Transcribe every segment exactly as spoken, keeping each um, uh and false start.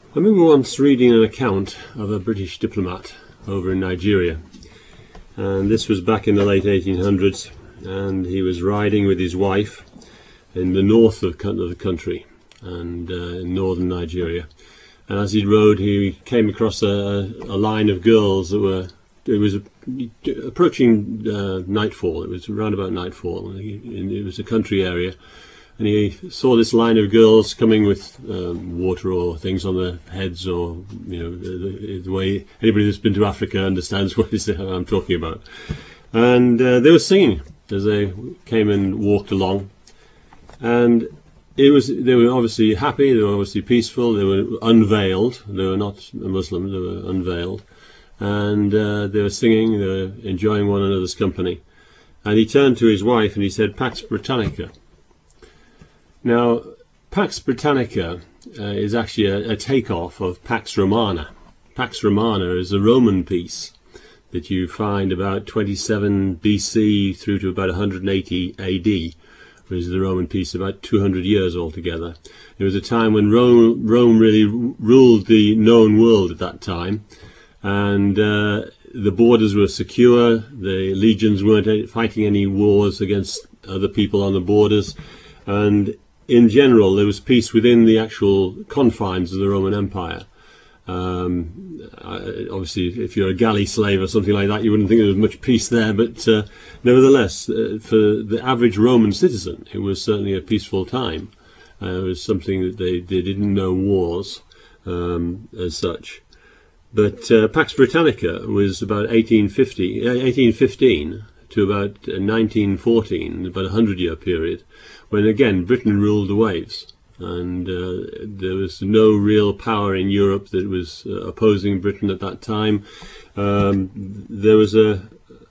I remember once reading an account of a British diplomat over in Nigeria, and this was back in the late eighteen hundreds, and he was riding with his wife in the north of the country, and uh, in northern Nigeria. And as he rode, he came across a, a line of girls that were, it was approaching uh, nightfall, it was around about nightfall, and he, it was a country area. And he saw this line of girls coming with um, water or things on their heads, or, you know, the, the way anybody that's been to Africa understands what is I'm talking about. And uh, they were singing as they came and walked along. And it was they were obviously happy, they were obviously peaceful, they were unveiled, they were not Muslim, they were unveiled. And uh, they were singing, they were enjoying one another's company. And he turned to his wife and he said, "Pax Britannica." Now, Pax Britannica uh, is actually a, a takeoff of Pax Romana. Pax Romana is a Roman peace that you find about twenty-seven B C through to about one hundred eighty A D, which is the Roman peace, about two hundred years altogether. It was a time when Rome, Rome really ruled the known world at that time, and uh, the borders were secure, the legions weren't fighting any wars against other people on the borders, and in general, there was peace within the actual confines of the Roman Empire. Um, obviously, if you're a galley slave or something like that, you wouldn't think there was much peace there, but uh, nevertheless, uh, for the average Roman citizen, it was certainly a peaceful time. Uh, it was something that they, they didn't know wars um, as such. But uh, Pax Britannica was about eighteen fifty, eighteen fifteen to about nineteen fourteen, about a hundred-year period, when again Britain ruled the waves, and uh, there was no real power in Europe that was uh, opposing Britain at that time. Um, there was a,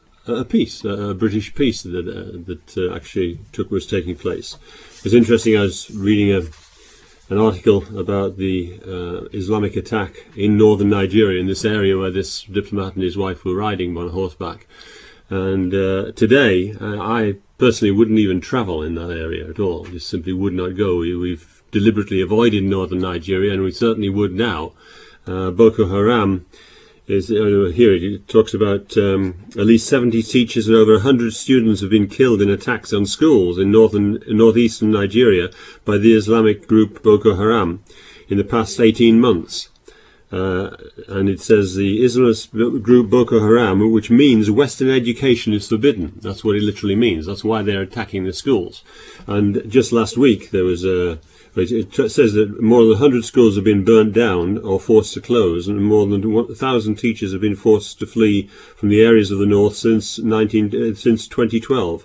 a peace, a British peace that uh, that uh, actually took was taking place. It was interesting. I was reading a, an article about the uh, Islamic attack in northern Nigeria, in this area where this diplomat and his wife were riding on horseback. And uh, today, uh, I personally wouldn't even travel in that area at all. Just simply would not go. We, we've deliberately avoided northern Nigeria, and we certainly would now. Uh, Boko Haram is uh, here. It talks about um, at least seventy teachers and over one hundred students have been killed in attacks on schools in northern, northeastern Nigeria by the Islamic group Boko Haram in the past eighteen months. Uh, and it says the Islamist group Boko Haram, which means Western education is forbidden. That's what it literally means. That's why they're attacking the schools. And just last week there was a, it says that more than one hundred schools have been burnt down or forced to close, and more than one thousand teachers have been forced to flee from the areas of the north since nineteen since twenty twelve.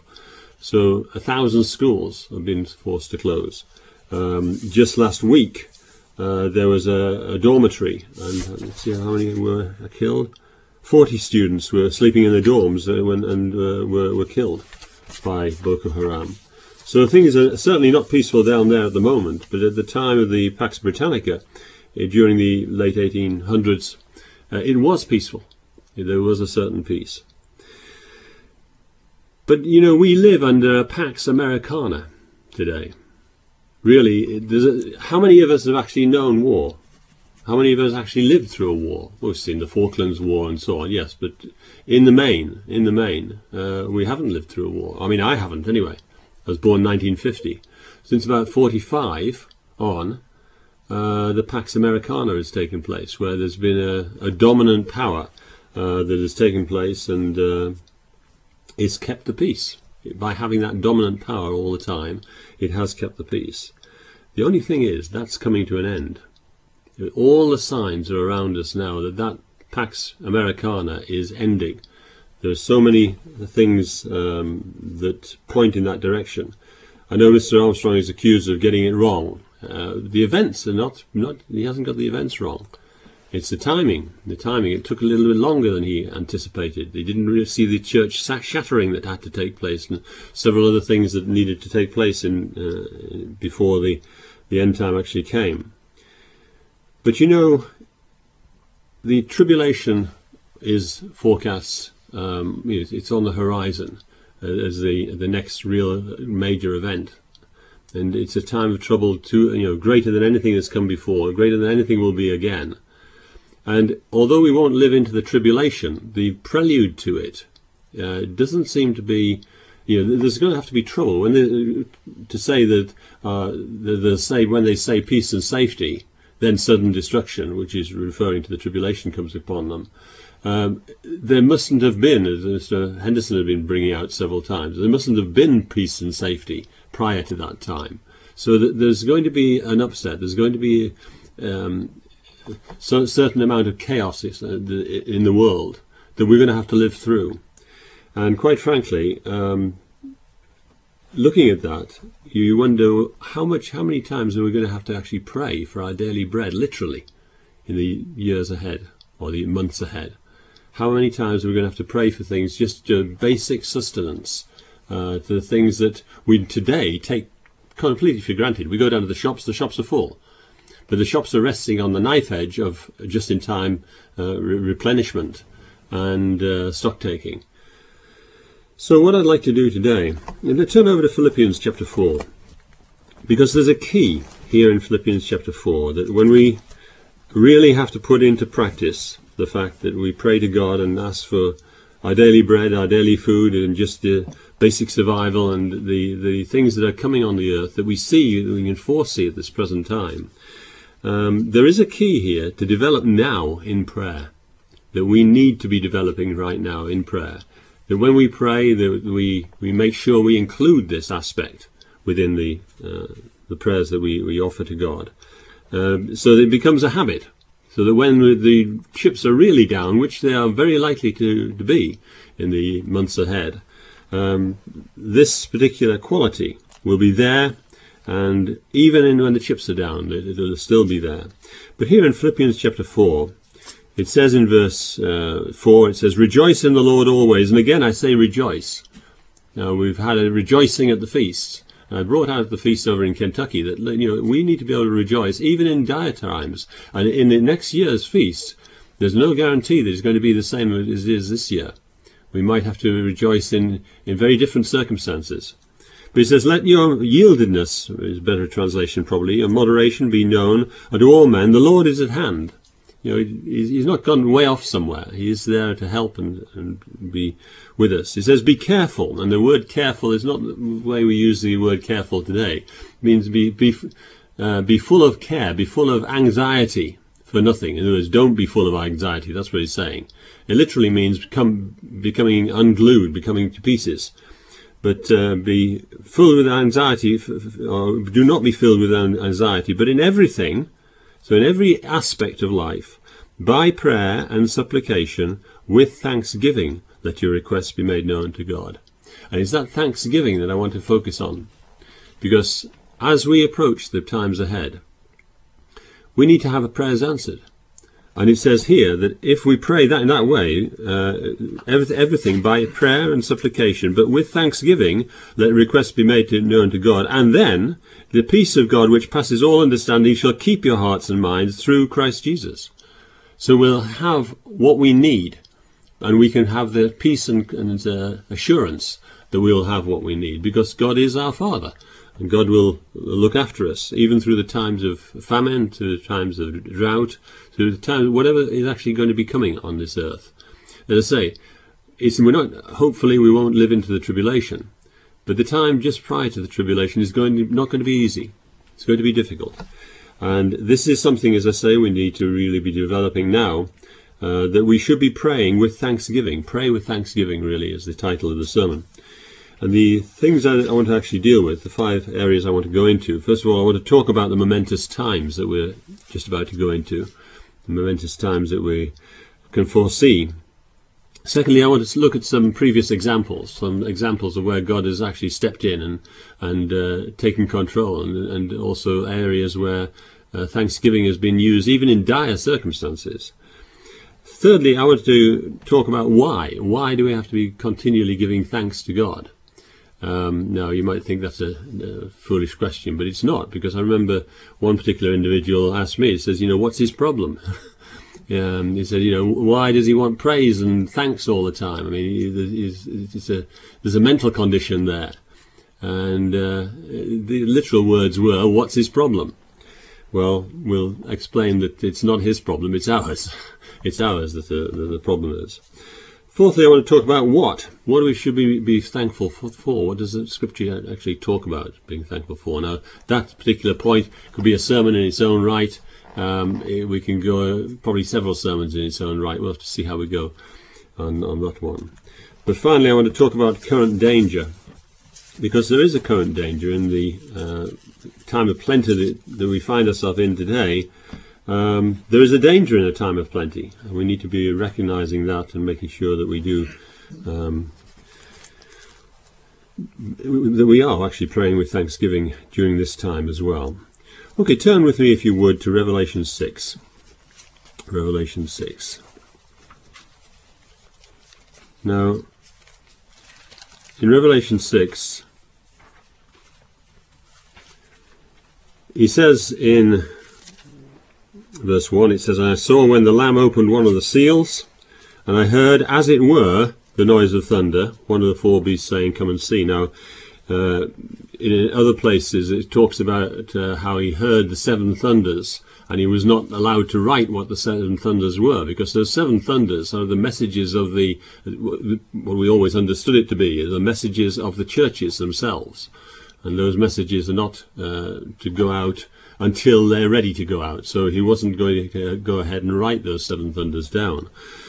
So a thousand schools have been forced to close. Um, just last week, Uh, there was a, a dormitory, and let's see how many were killed. Forty students were sleeping in the dorms uh, when, and uh, were, were killed by Boko Haram. So things are certainly not peaceful down there at the moment, but at the time of the Pax Britannica, uh, during the late eighteen hundreds, uh, it was peaceful. There was a certain peace. But, you know, we live under a Pax Americana today. Really, there's a, how many of us have actually known war? How many of us actually lived through a war? We've seen the Falklands War and so on, yes, but in the main, in the main, uh, we haven't lived through a war. I mean, I haven't anyway. I was born nineteen fifty. Since about forty-five on, uh, the Pax Americana has taken place, where there's been a, a dominant power uh, that has taken place, and uh, it's kept the peace. By having that dominant power all the time, it has kept the peace. The only thing is, that's coming to an end. All the signs are around us now that that Pax Americana is ending. There are so many things um, that point in that direction. I know Mister Armstrong is accused of getting it wrong. Uh, the events are not, not, he hasn't got the events wrong. It's the timing. The timing. It took a little bit longer than he anticipated. They didn't really see the church shattering that had to take place, and several other things that needed to take place in uh, before the the end time actually came. But you know, the tribulation is forecast. Um, it's on the horizon uh, as the the next real major event. and it's a time of trouble too, you know, greater than anything that's come before, greater than anything will be again. And although we won't live into the tribulation, the prelude to it uh, doesn't seem to be, you know, there's going to have to be trouble. When they, to say that uh, the, the say when they say peace and safety, then sudden destruction, which is referring to the tribulation, comes upon them. Um, there mustn't have been, as Mister Henderson had been bringing out several times, there mustn't have been peace and safety prior to that time. So that there's going to be an upset. There's going to be um, so a certain amount of chaos in the world that we're going to have to live through. And quite frankly, um, looking at that, you wonder how much, how many times are we going to have to actually pray for our daily bread, literally, in the years ahead or the months ahead. How many times are we going to have to pray for things, just uh, basic sustenance, uh, to the things that we today take completely for granted. We go down to the shops, the shops are full. But the shops are resting on the knife edge of just-in-time uh, re replenishment and uh, stock-taking. So what I'd like to do today, let's turn over to Philippians chapter four, because there's a key here in Philippians chapter four, that when we really have to put into practice the fact that we pray to God and ask for our daily bread, our daily food, and just the basic survival and the, the things that are coming on the earth that we see, that we can foresee at this present time. Um, there is a key here to develop now in prayer, that we need to be developing right now in prayer. That when we pray, that we, we make sure we include this aspect within the, uh, the prayers that we, we offer to God. Um, so that it becomes a habit. So that when the chips are really down, which they are very likely to, to be in the months ahead, um, this particular quality will be there. And even in, when the chips are down, it will still be there. But here in Philippians chapter four, it says in verse uh, four, it says, "Rejoice in the Lord always." And again, I say rejoice. Now, we've had a rejoicing at the feast. And I brought out the feast over in Kentucky that, you know, we need to be able to rejoice even in dire times. And in the next year's feast, there's no guarantee that it's going to be the same as it is this year. We might have to rejoice in, in very different circumstances. But he says, "Let your yieldedness," is a better translation probably, "and moderation be known unto all men. The Lord is at hand." You know, he's not gone way off somewhere. He is there to help and, and be with us. He says, "Be careful." And the word careful is not the way we use the word careful today. It means be, be, uh, be full of care, be full of anxiety for nothing. In other words, don't be full of anxiety. That's what he's saying. It literally means become, becoming unglued, becoming to pieces. But uh, be filled with anxiety, or do not be filled with anxiety, but in everything, so in every aspect of life, by prayer and supplication, with thanksgiving, let your requests be made known to God. And it's that thanksgiving that I want to focus on, because as we approach the times ahead, we need to have our prayers answered. And it says here that if we pray that in that way, uh, everything, everything by prayer and supplication, but with thanksgiving, let requests be made to, known to God. And then the peace of God, which passes all understanding, shall keep your hearts and minds through Christ Jesus. So we'll have what we need, and we can have the peace and, and uh, assurance that we'll have what we need, because God is our Father. And God will look after us, even through the times of famine, to the times of drought, to the times, whatever is actually going to be coming on this earth. As I say, it's, we're not, hopefully we won't live into the tribulation, but the time just prior to the tribulation is going to, not going to be easy. It's going to be difficult. And this is something, as I say, we need to really be developing now, uh, that we should be praying with thanksgiving. Pray with thanksgiving, really, is the title of the sermon. And the things I want to actually deal with, the five areas I want to go into. First of all, I want to talk about the momentous times that we're just about to go into, the momentous times that we can foresee. Secondly, I want to look at some previous examples, some examples of where God has actually stepped in and, and uh, taken control, and, and also areas where uh, thanksgiving has been used, even in dire circumstances. Thirdly, I want to talk about why. Why do we have to be continually giving thanks to God? Um, now, you might think that's a, a foolish question, but it's not, because I remember one particular individual asked me, he says, you know, what's his problem? um, he said, you know, why does he want praise and thanks all the time? I mean, it's a, there's a mental condition there. and uh, the literal words were, "What's his problem?" Well, we'll explain that it's not his problem, it's ours. It's ours that the, the, the problem is. Fourthly, I want to talk about what. What we should we be thankful for? What does the Scripture actually talk about being thankful for? Now, that particular point could be a sermon in its own right. Um, we can go probably several sermons in its own right. We'll have to see how we go on, on that one. But finally, I want to talk about current danger, because there is a current danger in the uh, time of plenty that, that we find ourselves in today. Um, there is a danger in a time of plenty, and we need to be recognizing that and making sure that we do um, that we are actually praying with thanksgiving during this time as well. Okay, turn with me, if you would, to Revelation six. Revelation six. Now, in Revelation six, he says in verse one, it says, "And I saw when the Lamb opened one of the seals, and I heard, as it were, the noise of thunder, one of the four beasts saying, 'Come and see.'" Now, uh, in other places it talks about uh, how he heard the seven thunders, and he was not allowed to write what the seven thunders were, because those seven thunders are the messages of the, what we always understood it to be, the messages of the churches themselves. And those messages are not uh, to go out until they're ready to go out. So he wasn't going to go ahead and write those seven thunders down.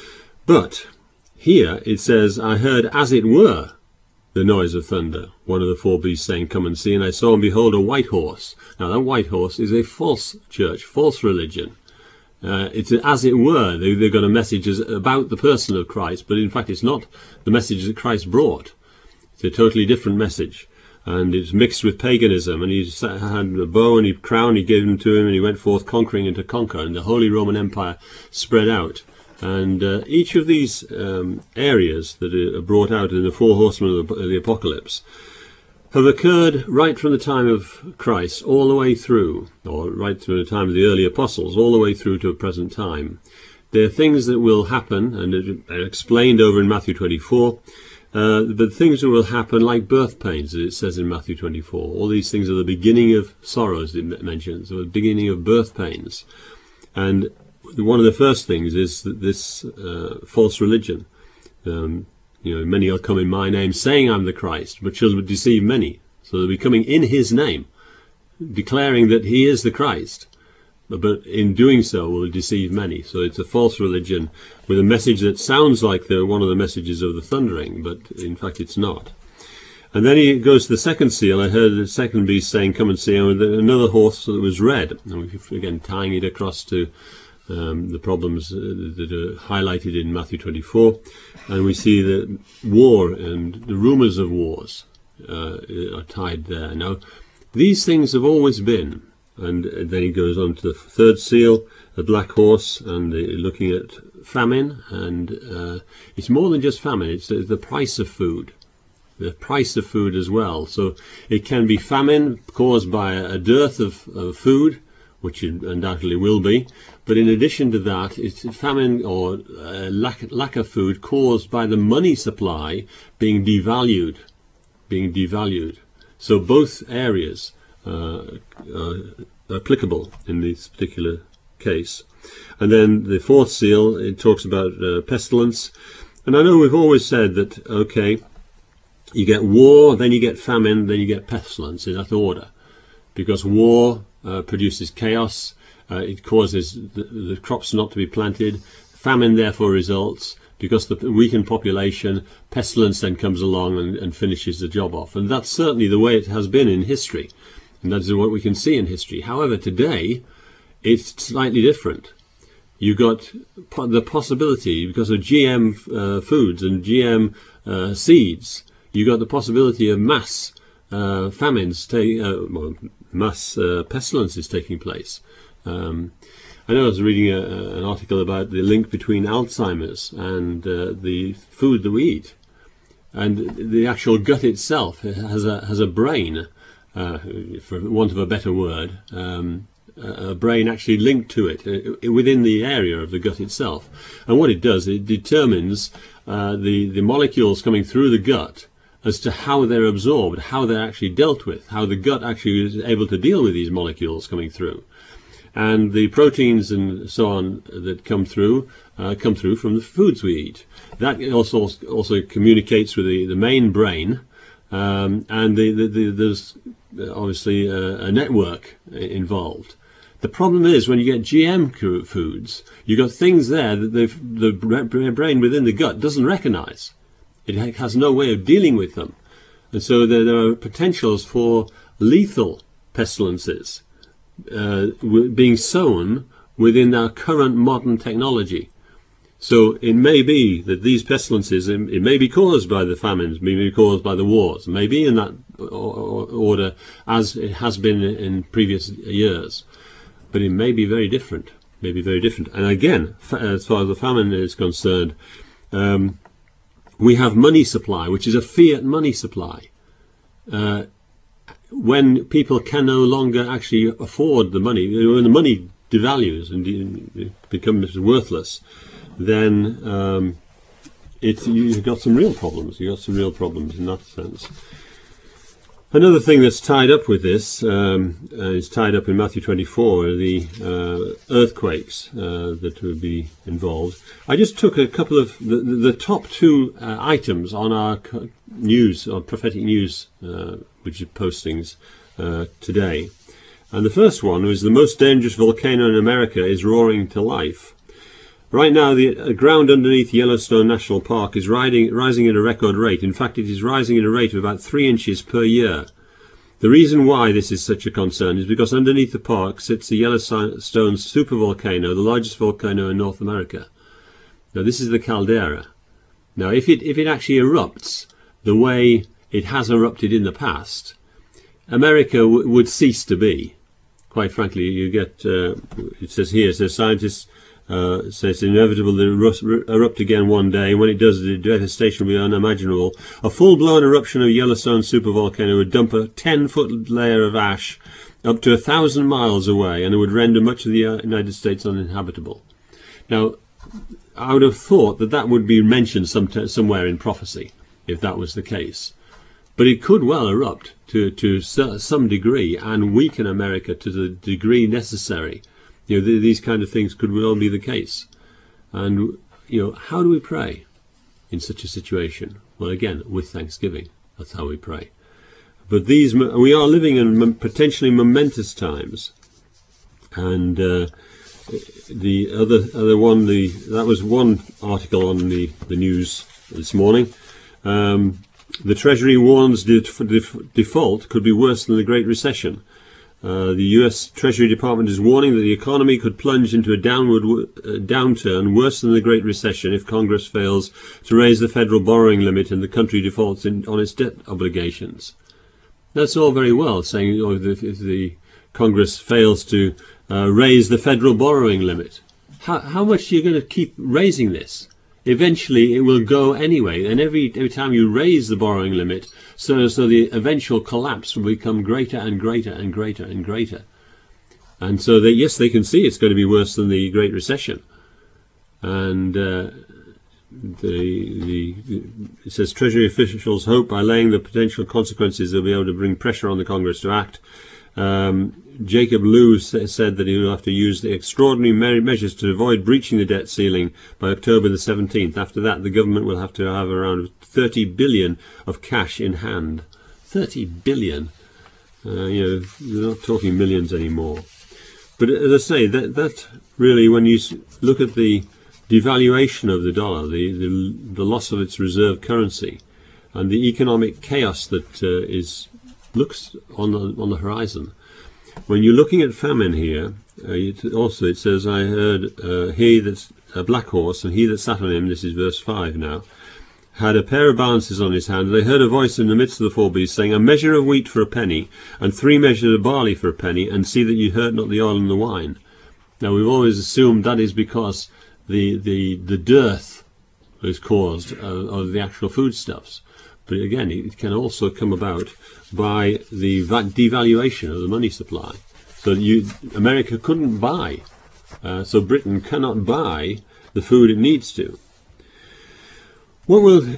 But here it says, "I heard, as it were, the noise of thunder, one of the four beasts saying, 'Come and see.' And I saw and behold a white horse." Now that white horse is a false church, false religion. Uh, it's as it were, they, they've got a message about the person of Christ, but in fact it's not the message that Christ brought. It's a totally different message. And it's mixed with paganism, and he had a bow and a crown, he gave them to him, and he went forth conquering and to conquer, and the Holy Roman Empire spread out. And uh, each of these um, areas that are brought out in the four horsemen of the, of the Apocalypse have occurred right from the time of Christ all the way through, or right through the time of the early apostles, all the way through to the present time. They're things that will happen, and they're explained over in Matthew twenty-four, Uh, but things that will happen like birth pains, as it says in Matthew twenty-four. All these things are the beginning of sorrows, it mentions, or the beginning of birth pains. And one of the first things is that this uh, false religion, um, you know, many will come in my name, saying I'm the Christ, but shall deceive many. So they'll be coming in his name, declaring that he is the Christ. But in doing so will deceive many. So it's a false religion with a message that sounds like the, one of the messages of the thundering, but in fact it's not. And then he goes to the second seal. I heard the second beast saying, "Come and see," and another horse that was red. And again, tying it across to um, the problems uh, that are highlighted in Matthew twenty-four. And we see that war and the rumours of wars uh, are tied there. Now, these things have always been. And then he goes on to the third seal, the black horse, and uh, looking at famine. And uh, it's more than just famine, it's the, the price of food. The price of food as well. So it can be famine caused by a dearth of, of food, which it undoubtedly will be. But in addition to that, it's famine or uh, lack, lack of food caused by the money supply being devalued. Being devalued. So both areas Uh, uh, applicable in this particular case. And then the fourth seal, it talks about uh, pestilence. And I know we've always said that, okay, you get war, then you get famine, then you get pestilence in that order. Because war uh, produces chaos, uh, it causes the, the crops not to be planted, famine therefore results. Because the weakened population, pestilence then comes along and, and finishes the job off. And that's certainly the way it has been in history. And that is what we can see in history. However, today, it's slightly different. You've got po the possibility, because of G M uh, foods and G M uh, seeds, you've got the possibility of mass uh, famines, uh, well, mass uh, pestilences taking place. Um, I know I was reading a, a, an article about the link between Alzheimer's and uh, the food that we eat. And the actual gut itself has a, has a brain. Uh, for want of a better word, um, a brain actually linked to it uh, within the area of the gut itself. And what it does, it determines uh, the, the molecules coming through the gut as to how they're absorbed, how they're actually dealt with, how the gut actually is able to deal with these molecules coming through. And the proteins and so on that come through uh, come through from the foods we eat. That also also communicates with the, the main brain, um, and the, the, the, there's obviously a, a network involved. The problem is when you get G M foods, you've got things there that the, the brain within the gut doesn't recognize. It has no way of dealing with them. And so there, there are potentials for lethal pestilences uh, being sown within our current modern technology. So it may be that these pestilences, it, it may be caused by the famines, may be caused by the wars, maybe in that order as it has been in previous years. But it may be very different, may be very different. And again, as far as the famine is concerned, um, we have money supply, which is a fiat money supply. Uh, when people can no longer actually afford the money, when the money devalues and becomes worthless, then um, it's, you've got some real problems. You've got some real problems in that sense. Another thing that's tied up with this um, uh, is tied up in Matthew twenty-four, the uh, earthquakes uh, that would be involved. I just took a couple of the, the top two uh, items on our news, our prophetic news, uh, which is postings uh, today. And the first one was the most dangerous volcano in America is roaring to life. Right now, the ground underneath Yellowstone National Park is riding, rising at a record rate. In fact, it is rising at a rate of about three inches per year. The reason why this is such a concern is because underneath the park sits the Yellowstone supervolcano, the largest volcano in North America. Now, this is the caldera. Now, if it, if it actually erupts the way it has erupted in the past, America w would cease to be. Quite frankly, you get, uh, it says here, it says scientists Uh, so it's inevitable that it will erupt again one day. When it does, the devastation will be unimaginable. A full-blown eruption of Yellowstone supervolcano would dump a ten-foot layer of ash up to a thousand miles away, and it would render much of the United States uninhabitable. Now, I would have thought that that would be mentioned some somewhere in prophecy, if that was the case. But it could well erupt to, to some degree and weaken America to the degree necessary. You know, th these kind of things could well be the case. And, you know, how do we pray in such a situation? Well, again, with thanksgiving. That's how we pray. But these, we are living in potentially momentous times. And uh, the other other one, the that was one article on the, the news this morning. Um, the Treasury warns def def default could be worse than the Great Recession. Uh, the U S Treasury Department is warning that the economy could plunge into a downward w uh, downturn worse than the Great Recession if Congress fails to raise the federal borrowing limit and the country defaults in, on its debt obligations. That's all very well, saying oh, if, if the Congress fails to uh, raise the federal borrowing limit. How, how much are you going to keep raising this? Eventually it will go anyway, and every, every time you raise the borrowing limit, so, so the eventual collapse will become greater and greater and greater and greater. And so, they, yes, they can see it's going to be worse than the Great Recession. And uh, the, the, it says, Treasury officials hope by laying the potential consequences they'll be able to bring pressure on the Congress to act. Um, Jacob Lew said that he will have to use the extraordinary measures to avoid breaching the debt ceiling by October the seventeenth. After that, the government will have to have around thirty billion of cash in hand. thirty billion. Uh, you know, we're not talking millions anymore. But as I say, that, that really, when you look at the devaluation of the dollar, the, the, the loss of its reserve currency, and the economic chaos that uh, is looks on the, on the horizon. When you're looking at famine here, uh, it also it says, I heard uh, he that's a black horse, and he that sat on him, this is verse five now, had a pair of balances on his hand. They heard a voice in the midst of the four beasts saying, a measure of wheat for a penny, and three measures of barley for a penny, and see that you hurt not the oil and the wine. Now we've always assumed that is because the the, the dearth is caused uh, of the actual foodstuffs. But again, it can also come about by the devaluation of the money supply. So you, America couldn't buy, uh, so Britain cannot buy the food it needs to. What will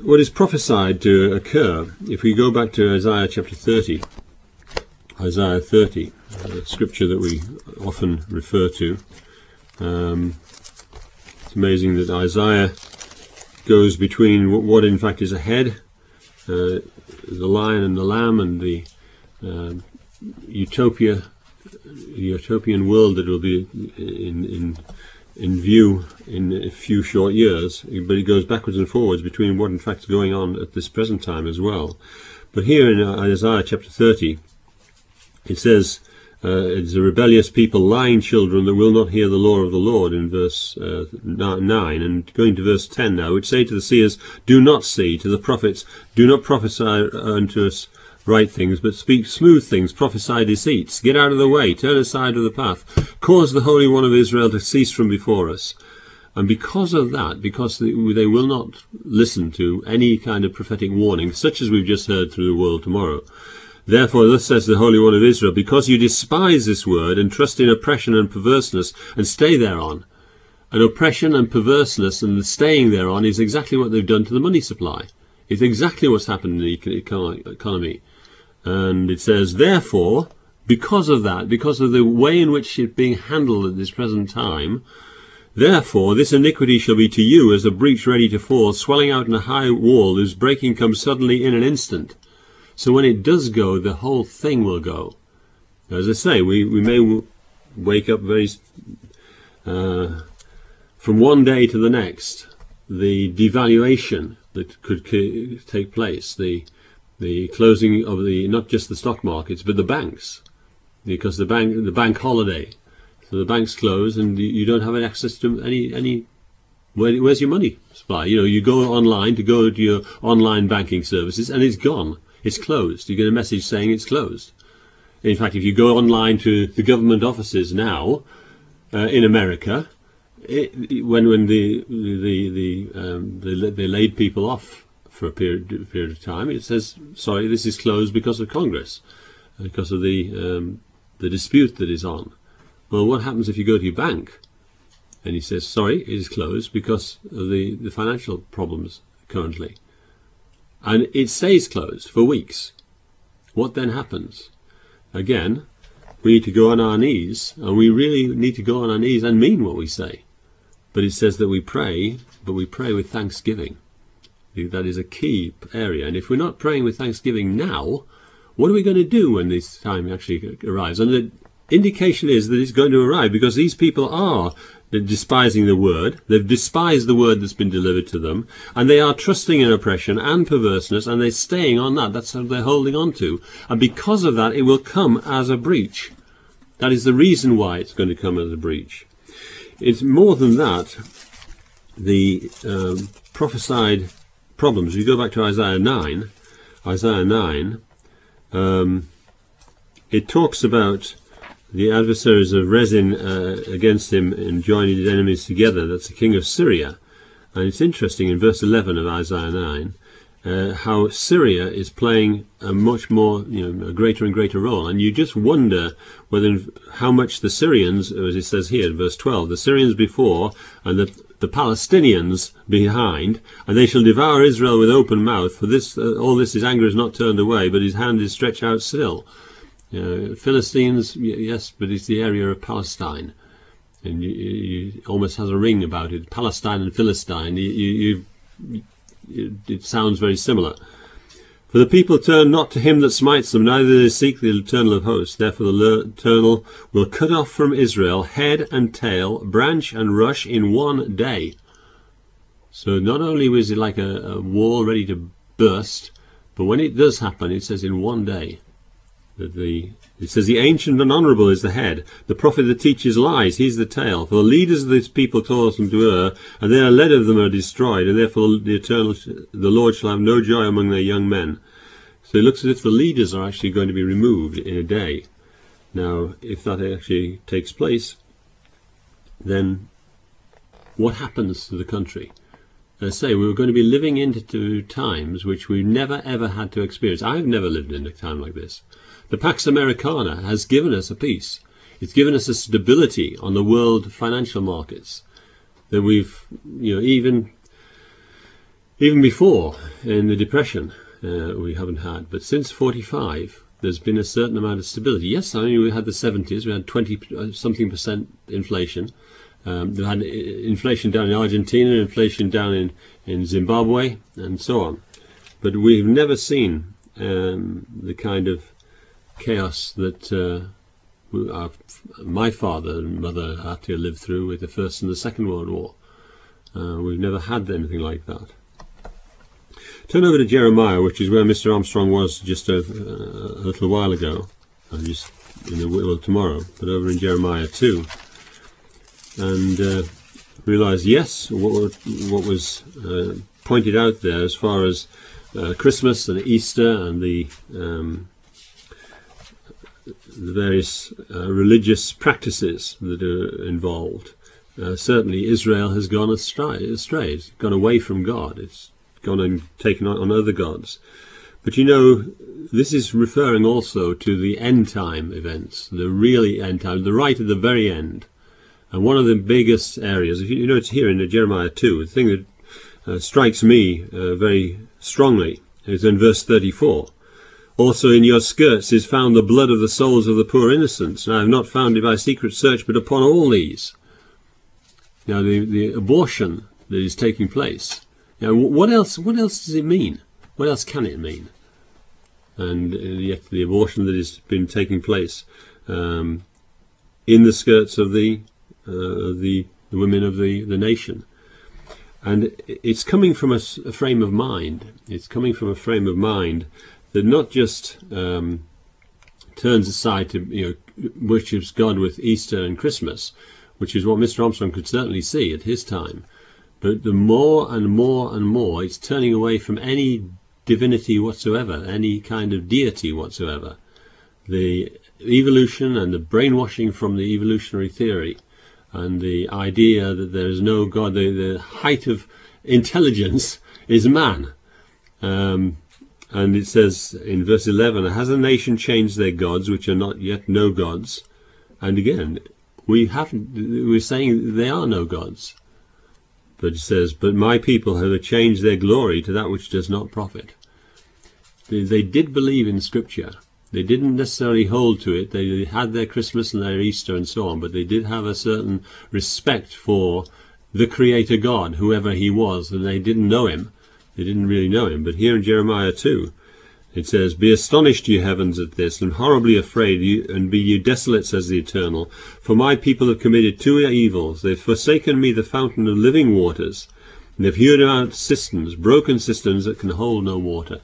what is prophesied to occur, if we go back to Isaiah chapter thirty, Isaiah thirty, a scripture that we often refer to. Um, it's amazing that Isaiah goes between what, what in fact is ahead, uh, the lion and the lamb, and the uh, utopia, utopian world that will be in in in view in a few short years. But it goes backwards and forwards between what in fact is going on at this present time as well. But here in Isaiah chapter thirty, it says, uh, it's a rebellious people, lying children that will not hear the law of the Lord, in verse uh, nine. And going to verse ten now, which say to the seers, do not see, to the prophets, do not prophesy unto us right things, but speak smooth things, prophesy deceits. Get out of the way, turn aside of the path, cause the Holy One of Israel to cease from before us. And because of that, because they will not listen to any kind of prophetic warning, such as we've just heard through the world tomorrow, therefore, thus says the Holy One of Israel, because you despise this word and trust in oppression and perverseness and stay thereon. And oppression and perverseness and the staying thereon is exactly what they've done to the money supply. It's exactly what's happened in the economy. And it says, therefore, because of that, because of the way in which it's being handled at this present time, therefore this iniquity shall be to you as a breach ready to fall, swelling out in a high wall, whose breaking comes suddenly in an instant. So when it does go, the whole thing will go. As I say, we, we may w wake up very, uh, from one day to the next, the devaluation that could take place, the the closing of the, not just the stock markets, but the banks, because the bank, the bank holiday. So the banks close and you don't have access to any, any, where, where's your money supply? You know, you go online to go to your online banking services and it's gone. It's closed. You get a message saying it's closed. In fact, if you go online to the government offices now uh, in America, it, it, when when the the the um, they, they laid people off for a period period of time, it says, sorry, this is closed because of Congress, because of the um, the dispute that is on. Well, what happens if you go to your bank and he says, sorry, it is closed because of the the financial problems currently? And it stays closed for weeks. What then happens? Again, we need to go on our knees, and we really need to go on our knees and mean what we say. But it says that we pray, but we pray with thanksgiving. That is a key area. And if we're not praying with thanksgiving now, what are we going to do when this time actually arrives? And the indication is that it's going to arrive because these people are despising the word. They've despised the word that's been delivered to them, and they are trusting in oppression and perverseness, and they're staying on that. That's what they're holding on to. And because of that, it will come as a breach. That is the reason why it's going to come as a breach. It's more than that. The um, prophesied problems. You go back to Isaiah nine. Isaiah nine. Um, it talks about the adversaries of Rezin uh, against him and joining his enemies together. That's the king of Syria. And it's interesting in verse eleven of Isaiah nine uh, how Syria is playing a much more, you know, a greater and greater role. And you just wonder whether how much the Syrians, as it says here in verse twelve, the Syrians before and the, the Palestinians behind, and they shall devour Israel with open mouth. For this, uh, all this, his anger is not turned away, but his hand is stretched out still. Uh, Philistines, yes, but it's the area of Palestine, and you, you, it almost has a ring about it. Palestine and Philistine, you, you, you, it sounds very similar. For the people turn not to him that smites them, neither do they seek the Eternal of hosts. Therefore the Eternal will cut off from Israel head and tail, branch and rush in one day. So not only was it like a, a wall ready to burst, but when it does happen, it says in one day. The, it says the ancient and honourable is the head, the prophet that teaches lies, he's the tail. For the leaders of this people cause them to err, and they are led of them are destroyed, and therefore the eternal, the Lord shall have no joy among their young men. So it looks as if the leaders are actually going to be removed in a day. Now, if that actually takes place, then what happens to the country? As I say, we were going to be living into times which we never ever had to experience. I've never lived in a time like this. The Pax Americana has given us a peace. It's given us a stability on the world financial markets that we've, you know, even Even before, in the Depression, uh, we haven't had. But since forty-five, there's been a certain amount of stability. Yes, I mean, we had the seventies, we had twenty something percent inflation. Um, they had inflation down in Argentina, inflation down in, in Zimbabwe, and so on. But we've never seen um, the kind of chaos that uh, we, our, my father and mother had to live through with the First and the Second World War. Uh, we've never had anything like that. Turn over to Jeremiah, which is where Mister Armstrong was just a, a little while ago, uh, just in the well tomorrow, but over in Jeremiah two, and uh, realise yes, what, what was uh, pointed out there as far as uh, Christmas and Easter and the, um, the various uh, religious practices that are involved. Uh, certainly, Israel has gone astray. astray. It's gone away from God. It's gone and taken on other gods. But you know, this is referring also to the end time events, the really end time, the right at the very end. And one of the biggest areas, if you, you know, it's here in Jeremiah two, the thing that uh, strikes me uh, very strongly is in verse thirty-four. Also in your skirts is found the blood of the souls of the poor innocents, and I have not found it by secret search, but upon all these. Now, the, the abortion that is taking place, now, what else? What else does it mean? What else can it mean? And yet, the abortion that has been taking place um, in the skirts of the uh, the, the women of the, the nation, and it's coming from a, a frame of mind. It's coming from a frame of mind that not just um, turns aside to you know worships God with Easter and Christmas, which is what Mister Armstrong could certainly see at his time. But the more and more and more, it's turning away from any divinity whatsoever, any kind of deity whatsoever. The evolution and the brainwashing from the evolutionary theory and the idea that there is no God, the, the height of intelligence is man. Um, and it says in verse eleven, has a nation changed their gods, which are not yet no gods? And again, we haven't, we're saying they are no gods. But it says, but my people have changed their glory to that which does not profit. They, they did believe in Scripture. They didn't necessarily hold to it. They had their Christmas and their Easter and so on, but they did have a certain respect for the Creator God, whoever he was, and they didn't know him. They didn't really know him. But here in Jeremiah two, it says, be astonished, ye heavens, at this, and horribly afraid, you, and be ye desolate, says the Eternal. For my people have committed two evils. They have forsaken me, the fountain of living waters, and they have hewed out cisterns, broken cisterns that can hold no water.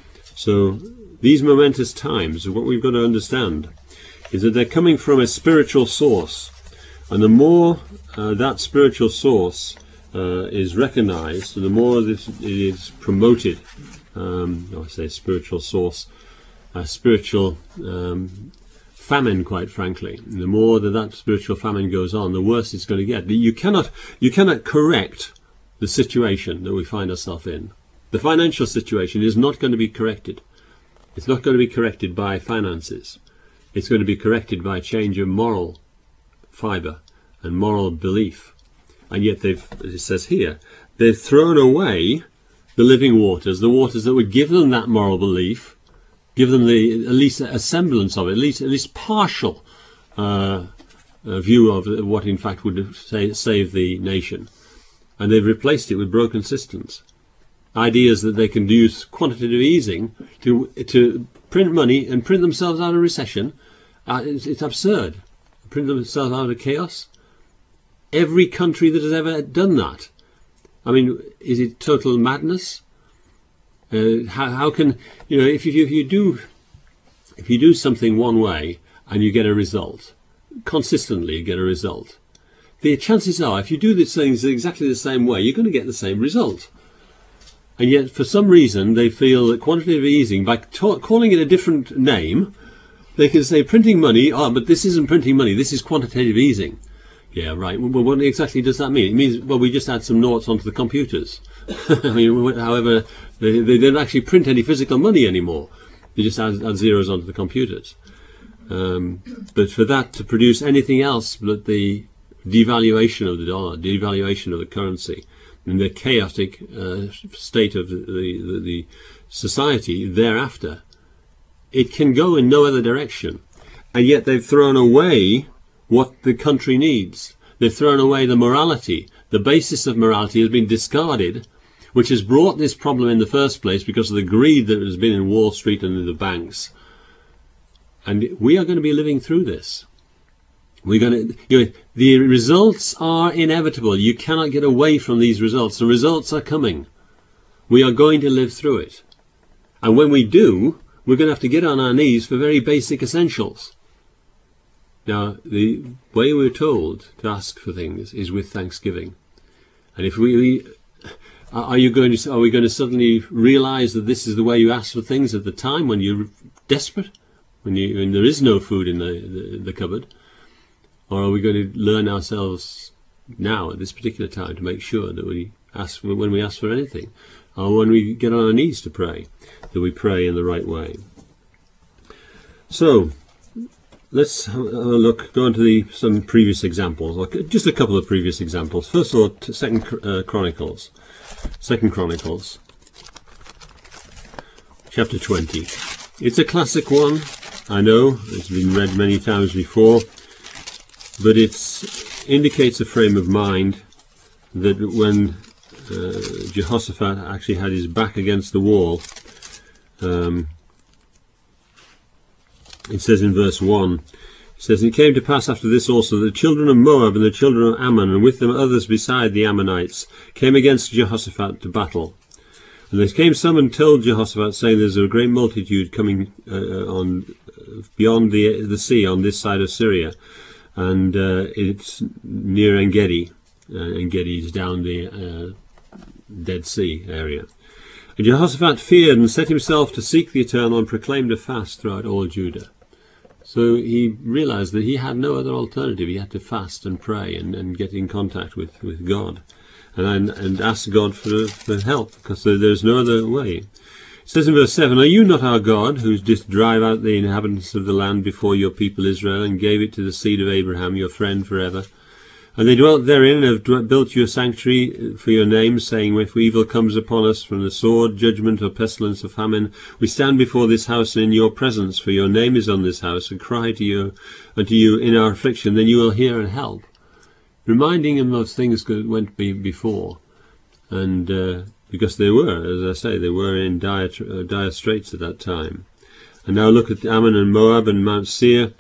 So these momentous times, what we've got to understand is that they're coming from a spiritual source. And the more uh, that spiritual source uh, is recognized, and the more this is promoted, Um, I say spiritual source, a spiritual um, famine, quite frankly. The more that that spiritual famine goes on, the worse it's going to get. But you cannot, you cannot correct the situation that we find ourselves in. The financial situation is not going to be corrected. It's not going to be corrected by finances. It's going to be corrected by a change of moral fibre and moral belief. And yet they've, as it says here, they've thrown away the living waters, the waters that would give them that moral belief, give them the at least a semblance of it, at least at least partial uh, uh, view of what in fact would say, save the nation, and they've replaced it with broken cisterns. Ideas that they can use quantitative easing to to print money and print themselves out of recession. Uh, it's, it's absurd. Print themselves out of chaos. Every country that has ever done that. I mean, is it total madness? Uh, how, how can you know if you if you do if you do something one way and you get a result consistently, you get a result. The chances are, if you do these things exactly the same way, you're going to get the same result. And yet, for some reason, they feel that quantitative easing, by calling it a different name, they can say printing money. Oh, but this isn't printing money. This is quantitative easing. Yeah, right. Well, what exactly does that mean? It means, well, we just add some noughts onto the computers. I mean, however, they, they don't actually print any physical money anymore. They just add, add zeros onto the computers. Um, but for that to produce anything else but the devaluation of the dollar, devaluation of the currency, in the chaotic uh, state of the, the, the society thereafter. It can go in no other direction. And yet they've thrown away what the country needs. They've thrown away the morality. The basis of morality has been discarded, which has brought this problem in the first place because of the greed that has been in Wall Street and in the banks. And we are going to be living through this. We're going to, you know, the results are inevitable. You cannot get away from these results. The results are coming. We are going to live through it. And when we do, we're going to have to get on our knees for very basic essentials. Now, the way we're told to ask for things is with thanksgiving. And if we, we are you going to, are we going to suddenly realize that this is the way you ask for things at the time when you're desperate, when, you, when there is no food in the, the, the cupboard? Or are we going to learn ourselves now at this particular time to make sure that we ask for, when we ask for anything, or when we get on our knees to pray, that we pray in the right way? So let's have a look, go on to the, some previous examples, or just a couple of previous examples. First of all, to Second uh, Chronicles, Second Chronicles, chapter twenty. It's a classic one, I know, it's been read many times before, but it indicates a frame of mind that when uh, Jehoshaphat actually had his back against the wall, um, it says in verse one, it says, "It came to pass after this also that the children of Moab and the children of Ammon, and with them others beside the Ammonites, came against Jehoshaphat to battle. And there came some and told Jehoshaphat, saying, There's a great multitude coming uh, on uh, beyond the, the sea on this side of Syria. And uh, it's near En-gedi. Uh, En-gedi is down the uh, Dead Sea area. And Jehoshaphat feared and set himself to seek the Eternal and proclaimed a fast throughout all Judah." So he realized that he had no other alternative. He had to fast and pray and, and get in contact with, with God and, and ask God for, for help, because there's no other way. It says in verse seven, "Are you not our God, who didst drive out the inhabitants of the land before your people Israel, and gave it to the seed of Abraham, your friend forever? And they dwelt therein, and have built you a sanctuary for your name, saying, If evil comes upon us from the sword, judgment, or pestilence, or famine, we stand before this house and in your presence, for your name is on this house, and cry to you unto you in our affliction, then you will hear and help." Reminding him of things that went be before, and uh, because they were, as I say, they were in dire, uh, dire straits at that time. And now look at Ammon and Moab and Mount Seir.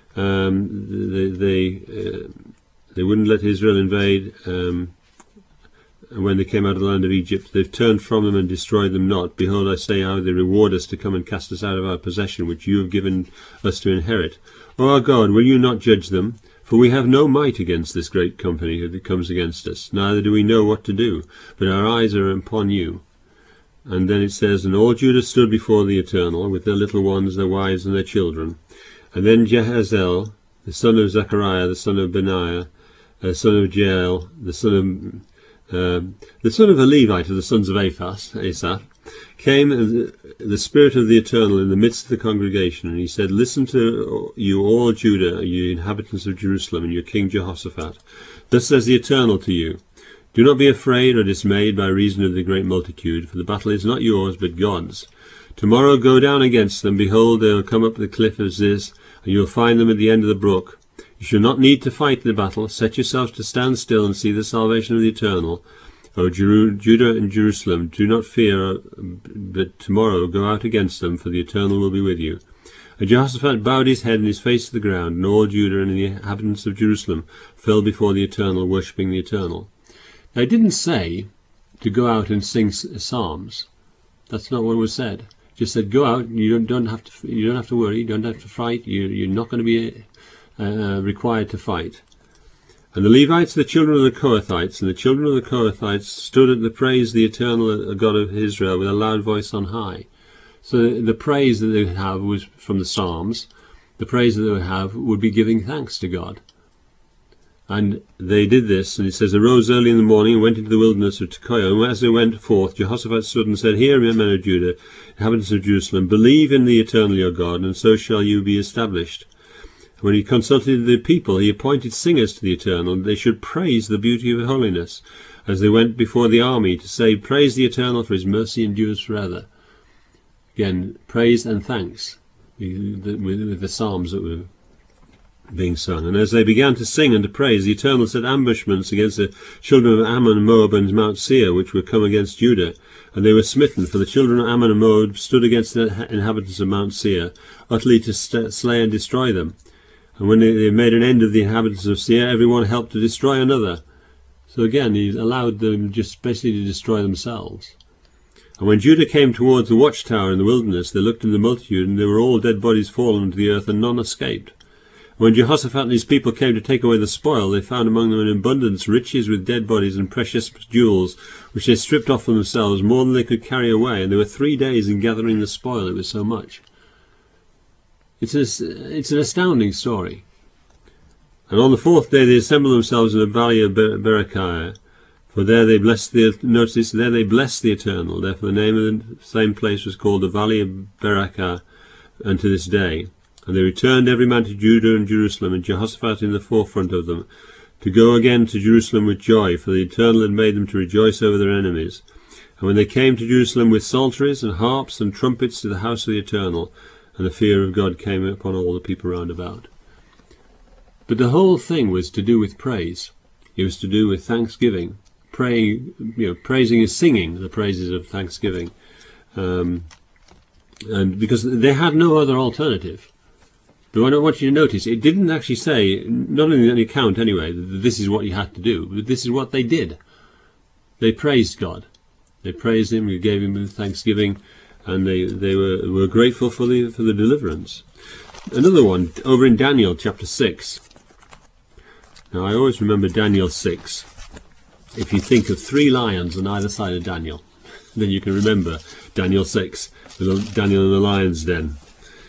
Um, they they, uh, they wouldn't let Israel invade um, when they came out of the land of Egypt. They've turned from them and destroyed them not. Behold, I say how they reward us to come and cast us out of our possession, which you have given us to inherit. O our God, will you not judge them? For we have no might against this great company that comes against us, neither do we know what to do, but our eyes are upon you. And then it says, "And all Judah stood before the Eternal, with their little ones, their wives, and their children. And then Jehazel, the son of Zechariah, the son of Benaiah, the son of Jael, the son of uh, the son of a Levite of the sons of Asaph, Asaph came the, the Spirit of the Eternal in the midst of the congregation, and he said, Listen to you, all Judah, you inhabitants of Jerusalem, and your king Jehoshaphat. Thus says the Eternal to you, Do not be afraid or dismayed by reason of the great multitude, for the battle is not yours, but God's. Tomorrow go down against them. Behold, they will come up the cliff of Ziz, and you will find them at the end of the brook. You shall not need to fight the battle. Set yourselves to stand still and see the salvation of the Eternal. O Judah and Jerusalem, do not fear, but tomorrow go out against them, for the Eternal will be with you. And Jehoshaphat bowed his head and his face to the ground, and all Judah and the inhabitants of Jerusalem fell before the Eternal, worshipping the Eternal. Now, it didn't say to go out and sing psalms. That's not what was said. It just said, go out. You don't, don't have to. You don't have to worry. You don't have to fight. You, you're not going to be uh, required to fight. And the Levites, the children of the Kohathites, and the children of the Kohathites stood at the praise of the Eternal God of Israel with a loud voice on high. So the praise that they would have was from the Psalms. The praise that they would have would be giving thanks to God. And they did this, and it says, arose early in the morning and went into the wilderness of Tekoa. And as they went forth, Jehoshaphat stood and said, Hear me, men of Judah, inhabitants of Jerusalem, believe in the Eternal your God, and so shall you be established. When he consulted the people, he appointed singers to the Eternal. They should praise the beauty of holiness as they went before the army to say, praise the Eternal, for his mercy endures forever. Again, praise and thanks with the psalms that were being sung. And as they began to sing and to praise, the Eternal set ambushments against the children of Ammon, Moab, and Mount Seir, which were come against Judah. And they were smitten, for the children of Ammon and Moab stood against the inhabitants of Mount Seir, utterly to slay and destroy them. And when they, they made an end of the inhabitants of Seir, everyone helped to destroy another. So again, he allowed them just basically to destroy themselves. And when Judah came towards the watchtower in the wilderness, they looked in the multitude, and they were all dead bodies fallen to the earth, and none escaped. When Jehoshaphat and his people came to take away the spoil, they found among them in abundance riches with dead bodies and precious jewels, which they stripped off from themselves, more than they could carry away. And they were three days in gathering the spoil. It was so much. It's, a, it's an astounding story. And on the fourth day they assembled themselves in the valley of Ber Berechiah, for there they blessed the, notice, there they blessed the Eternal. Therefore the name of the same place was called the valley of Berechiah unto this day. And they returned every man to Judah and Jerusalem, and Jehoshaphat in the forefront of them, to go again to Jerusalem with joy, for the Eternal had made them to rejoice over their enemies. And when they came to Jerusalem with psalteries and harps and trumpets to the house of the Eternal, and the fear of God came upon all the people round about. But the whole thing was to do with praise. It was to do with thanksgiving. Praying, you know, praising is singing the praises of thanksgiving. Um, and because they had no other alternative. But I want you to notice, it didn't actually say, not in any account anyway, that this is what you had to do, but this is what they did. They praised God. They praised him, we gave him thanksgiving, and they, they were, were grateful for the, for the deliverance. Another one, over in Daniel chapter six. Now I always remember Daniel six. If you think of three lions on either side of Daniel, then you can remember Daniel six, Daniel in the lion's den.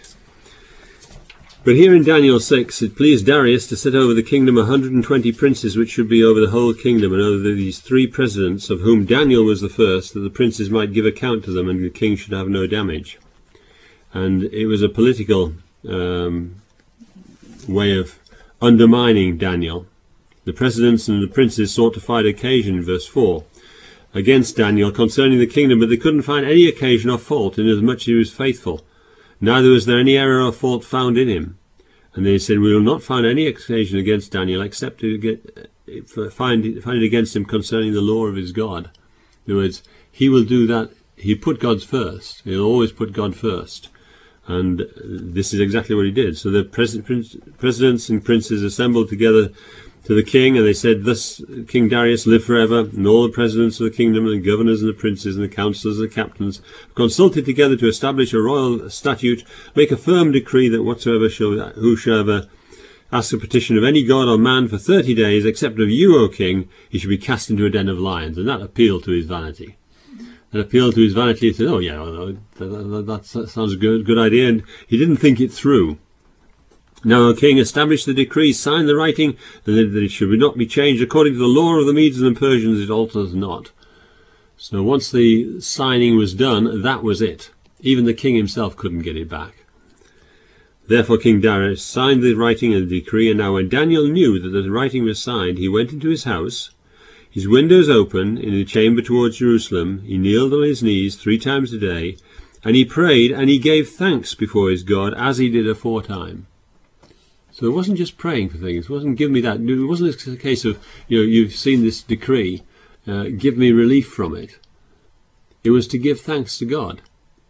But here in Daniel six, it pleased Darius to set over the kingdom a hundred and twenty princes, which should be over the whole kingdom, and over these three presidents, of whom Daniel was the first, that the princes might give account to them, and the king should have no damage. And it was a political um, way of undermining Daniel. The presidents and the princes sought to find occasion, verse four, against Daniel concerning the kingdom, but they couldn't find any occasion or fault, inasmuch as he was faithful. Neither was there any error or fault found in him. And they said, we will not find any occasion against Daniel, except to get, find, find it against him concerning the law of his God. In other words, he will do that. He put God first. He'll always put God first. And this is exactly what he did. So the pres presidents and princes assembled together to the king, and they said, thus King Darius live forever, and all the presidents of the kingdom, and the governors and the princes, and the councillors and the captains, consulted together to establish a royal statute, make a firm decree that whatsoever shall, whosoever asks a petition of any god or man for thirty days, except of you, O king, he should be cast into a den of lions. And that appealed to his vanity. That appealed to his vanity. He said, oh yeah, that, that, that sounds a good, good idea, and he didn't think it through. Now the king established the decree, signed the writing, that it should not be changed according to the law of the Medes and the Persians, it alters not. So once the signing was done, that was it. Even the king himself couldn't get it back. Therefore King Darius signed the writing and the decree, and now when Daniel knew that the writing was signed, he went into his house, his windows open, in the chamber towards Jerusalem. He kneeled on his knees three times a day, and he prayed, and he gave thanks before his God, as he did aforetime. So it wasn't just praying for things. It wasn't give me that. It wasn't a case of, you know, you've seen this decree, uh, give me relief from it. It was to give thanks to God.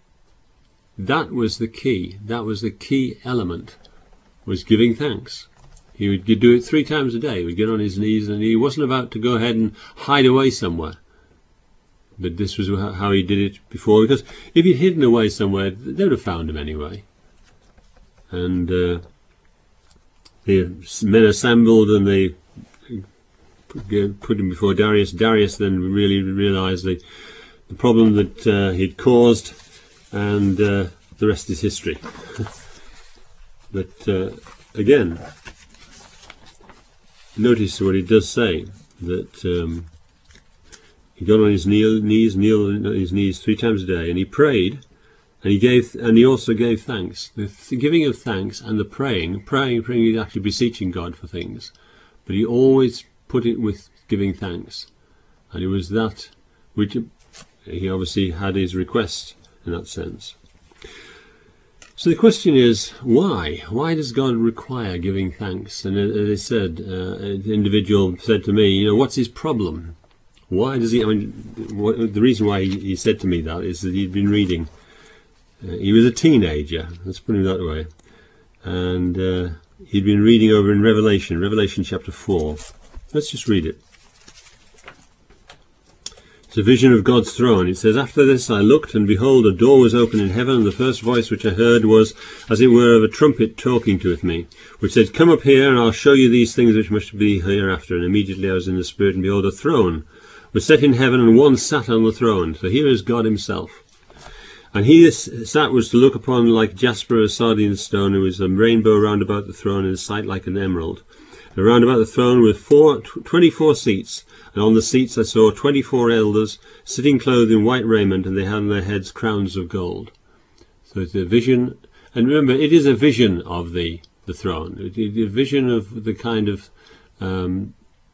That was the key. That was the key element, was giving thanks. He would do it three times a day. He would get on his knees, and he wasn't about to go ahead and hide away somewhere. But this was how he did it before, because if he'd hidden away somewhere, they would have found him anyway. And uh, the men assembled, and they put him before Darius. Darius then really realized the, the problem that uh, he'd caused, and uh, the rest is history. But uh, again, notice what he does say, that um, he got on his kneel, knees, kneeled on his knees three times a day, and he prayed, And he gave, and he also gave thanks. The th giving of thanks and the praying, praying, praying is actually beseeching God for things, but he always put it with giving thanks, and it was that which he obviously had his request in that sense. So the question is, why? Why does God require giving thanks? And as I said, uh, an individual said to me, you know, what's his problem? Why does he? I mean, what, the reason why he, he said to me that is that he'd been reading. Uh, he was a teenager, let's put him that way, and uh, he'd been reading over in Revelation, Revelation chapter four. Let's just read it. It's a vision of God's throne. It says, "After this I looked, and behold, a door was opened in heaven, and the first voice which I heard was, as it were, of a trumpet talking to with me, which said, Come up here, and I'll show you these things which must be hereafter. And immediately I was in the Spirit, and behold, a throne was set in heaven, and one sat on the throne." So here is God himself. "And he that sat was to look upon like jasper, a sardine stone, and was a rainbow round about the throne, in sight like an emerald. And round about the throne were four, twenty-four seats, and on the seats I saw twenty-four elders, sitting clothed in white raiment, and they had on their heads crowns of gold." So it's a vision, and remember, it is a vision of the, the throne. It is a vision of the kind of um,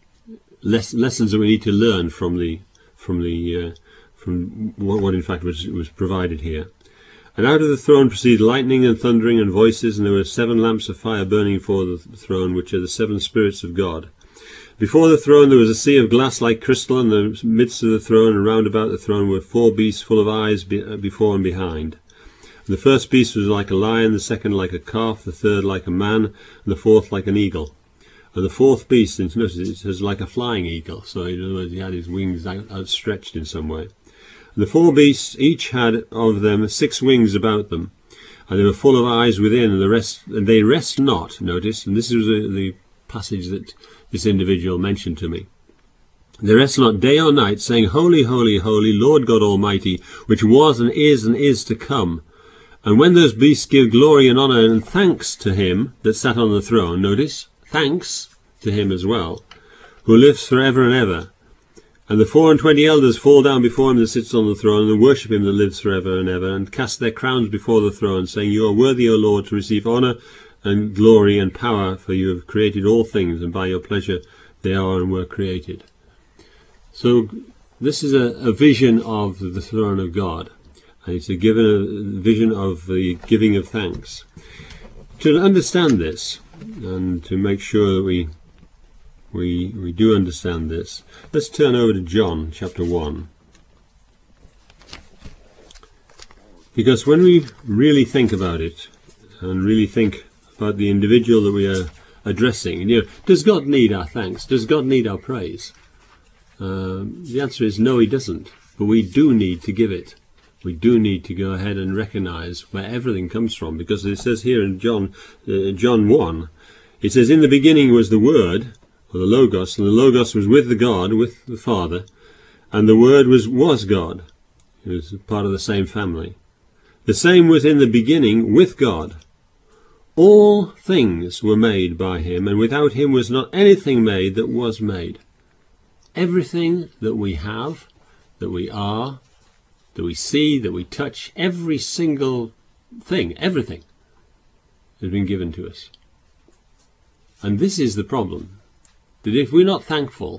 les lessons that we need to learn from the, from the uh, from what, what in fact was, was provided here. "And out of the throne proceeded lightning and thundering and voices, and there were seven lamps of fire burning before the throne, which are the seven spirits of God. Before the throne there was a sea of glass like crystal, and in the midst of the throne and round about the throne were four beasts full of eyes be before and behind. And the first beast was like a lion, the second like a calf, the third like a man, and the fourth like an eagle. And the fourth beast, and notice it was like a flying eagle, so in other words he had his wings out, outstretched in some way. And the four beasts each had of them six wings about them, and they were full of eyes within, and the rest, and they rest not, notice, and this is the, the passage that this individual mentioned to me. "They rest not day or night, saying, Holy, holy, holy, Lord God Almighty, which was and is and is to come. And when those beasts give glory and honour and thanks to him that sat on the throne," notice, thanks to him as well, "who lives for ever and ever. And the four and twenty elders fall down before him that sits on the throne, and worship him that lives for ever and ever, and cast their crowns before the throne, saying, You are worthy, O Lord, to receive honour and glory and power, for you have created all things, and by your pleasure they are and were created." So this is a, a vision of the throne of God, and it's a, given a vision of the giving of thanks. To understand this, and to make sure that we We, we do understand this, let's turn over to John chapter one. Because when we really think about it, and really think about the individual that we are addressing, you know, does God need our thanks? Does God need our praise? Um, the answer is no, he doesn't. But we do need to give it. We do need to go ahead and recognize where everything comes from. Because it says here in John, uh, John one, it says, "In the beginning was the Word," or the Logos, and the Logos was with the God, with the Father, and the Word was, was God. It was part of the same family. "The same was in the beginning with God. All things were made by him, and without him was not anything made that was made." Everything that we have, that we are, that we see, that we touch, every single thing, everything, has been given to us. And this is the problem. That if we're not thankful,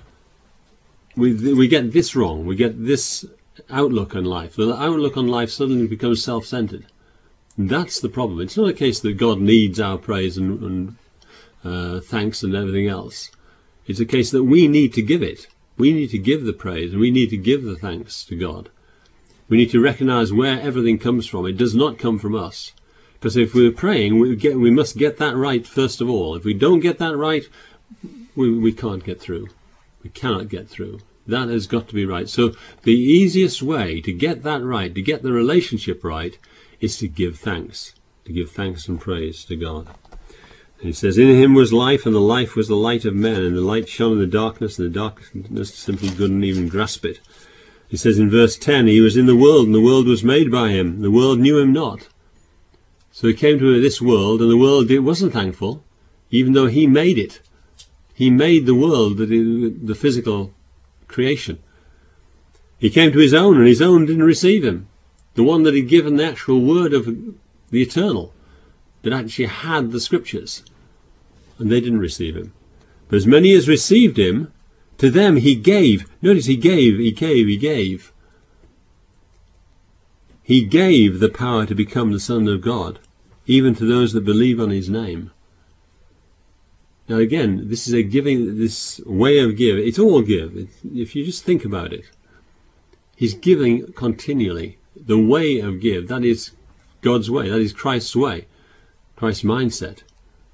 we, we get this wrong, we get this outlook on life. The outlook on life suddenly becomes self-centered. That's the problem. It's not a case that God needs our praise and, and uh, thanks and everything else. It's a case that we need to give it. We need to give the praise, and we need to give the thanks to God. We need to recognize where everything comes from. It does not come from us. Because if we're praying, we, get, we must get that right first of all. If we don't get that right, We, we can't get through. We cannot get through. That has got to be right. So the easiest way to get that right, to get the relationship right, is to give thanks. To give thanks and praise to God. And he says, "In him was life, and the life was the light of men, and the light shone in the darkness, and the darkness simply couldn't even grasp it." He says in verse ten, "He was in the world, and the world was made by him. The world knew him not." So he came to this world, and the world it wasn't thankful, even though he made it. He made the world, the, the physical creation. He came to his own, and his own didn't receive him. the one that had given the actual word of the eternal, that actually had the scriptures, and they didn't receive him. But as many as received him, to them he gave. Notice he gave, he gave, he gave. He gave the power to become the Son of God, even to those that believe on his name. Now again, this is a giving, this way of give. It's all give. It's, if you just think about it, he's giving continually. The way of give, that is God's way, that is Christ's way, Christ's mindset,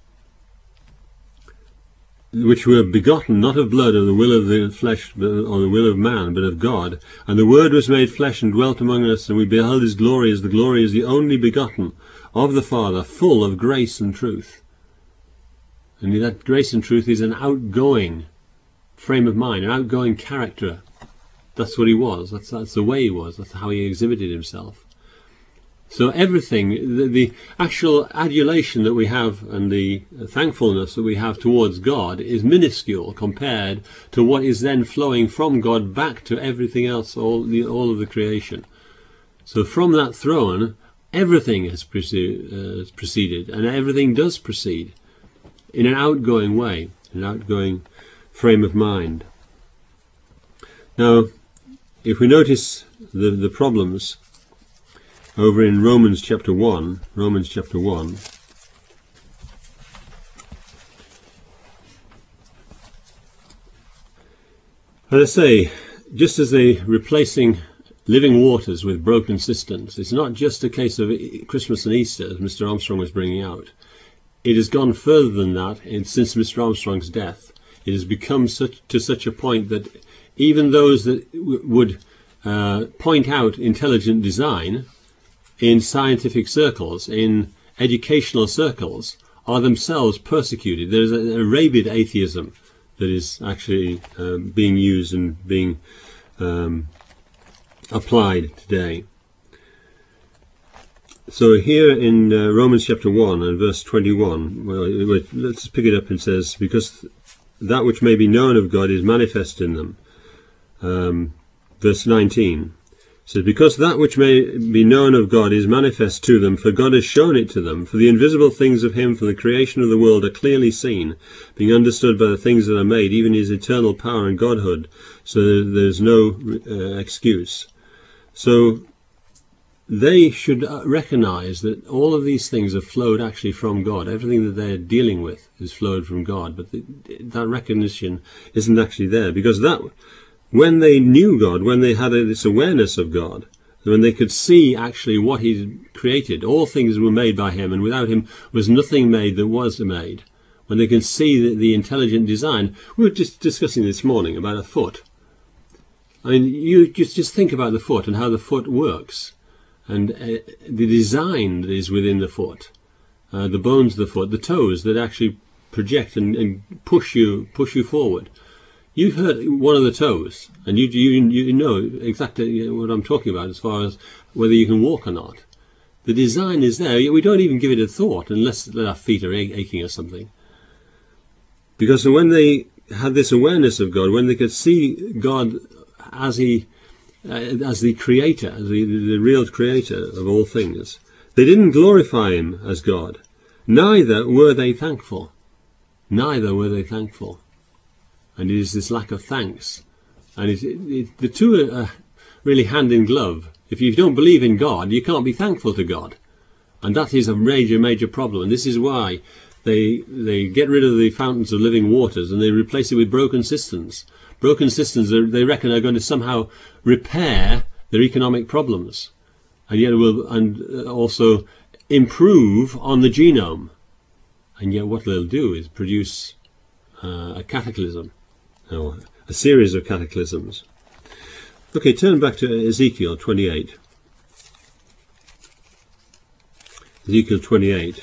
which were begotten not of blood, of the will of the flesh, or the will of man, but of God. And the Word was made flesh and dwelt among us, and we beheld his glory as the glory is the only begotten of the Father, full of grace and truth. And that grace and truth is an outgoing frame of mind, an outgoing character. That's what he was. That's, that's the way he was. That's how he exhibited himself. So everything, the, the actual adulation that we have and the thankfulness that we have towards God is minuscule compared to what is then flowing from God back to everything else, all, the, all of the creation. So from that throne, everything has proceed, uh, proceeded, and everything does proceed in an outgoing way, an outgoing frame of mind. Now, if we notice the, the problems over in Romans chapter one, Romans chapter one, and I say, just as they replacing living waters with broken cisterns, it's not just a case of Christmas and Easter, as Mister Armstrong was bringing out. It has gone further than that, and since Mister Armstrong's death, it has become such, to such a point that even those that w would uh, point out intelligent design in scientific circles, in educational circles, are themselves persecuted. There's a, a rabid atheism that is actually uh, being used and being um, applied today. So here in uh, Romans chapter one and verse twenty-one, well, let's pick it up and says, because that which may be known of God is manifest in them. Um, verse nineteen says, because that which may be known of God is manifest to them, for God has shown it to them. For the invisible things of him from the creation of the world are clearly seen, being understood by the things that are made, even his eternal power and Godhood. So there's no uh, excuse. So they should recognize that all of these things have flowed actually from God. Everything that they're dealing with is flowed from God. But the, that recognition isn't actually there, because that, when they knew God, when they had a, this awareness of God, when they could see actually what he created, all things were made by him, and without him was nothing made that was made. When they can see the, the intelligent design, we were just discussing this morning about a foot. I mean, you just, just think about the foot and how the foot works, and uh, the design that is within the foot, uh, the bones of the foot, the toes that actually project and, and push you push you forward. You hurt one of the toes, and you, you you know exactly what I'm talking about as far as whether you can walk or not. The design is there. We don't even give it a thought unless our feet are aching or something. Because when they had this awareness of God, when they could see God as he, uh, as the creator, as the, the real creator of all things, they didn't glorify him as God. Neither were they thankful. Neither were they thankful. And it is this lack of thanks. And it, it, the two are really hand in glove. If you don't believe in God, you can't be thankful to God. And that is a major, major problem. And this is why they they get rid of the fountains of living waters and they replace it with broken cisterns. Broken cisterns, they reckon, are going to somehow repair their economic problems. And yet it will, and also improve on the genome. And yet what they'll do is produce uh, a cataclysm. Oh, a series of cataclysms. Okay, turn back to Ezekiel twenty-eight. Ezekiel twenty-eight.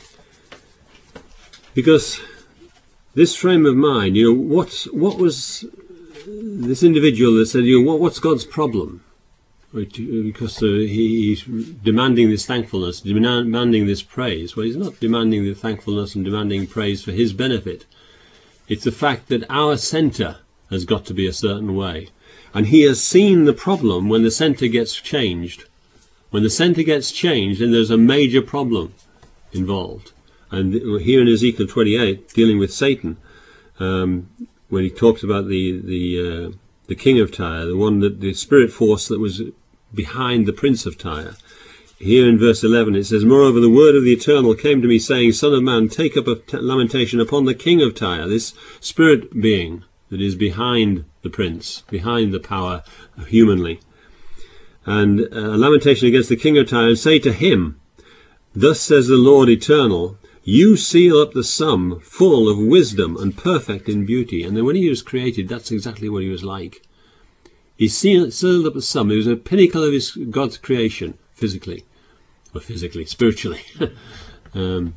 Because this frame of mind, you know, what's, what was this individual that said, you know, what, what's God's problem? Because uh, he, he's demanding this thankfulness, demanding this praise. Well, he's not demanding the thankfulness and demanding praise for his benefit. It's the fact that our centre has got to be a certain way. And he has seen the problem when the centre gets changed. When the center gets changed, then there's a major problem involved. And here in Ezekiel twenty-eight, dealing with Satan, um, when he talks about the the uh, the king of Tyre, the one that the spirit force that was behind the prince of Tyre. Here in verse eleven it says, "Moreover, the word of the Eternal came to me, saying, Son of man, take up a t- lamentation upon the king of Tyre," this spirit being that is behind the prince, behind the power humanly, "and a lamentation against the king of Tyre, and say to him, Thus says the Lord Eternal, you seal up the sum full of wisdom and perfect in beauty." And then when he was created, that's exactly what he was like. He sealed, sealed up the sum. It was a pinnacle of his God's creation, physically. Or physically, spiritually. um,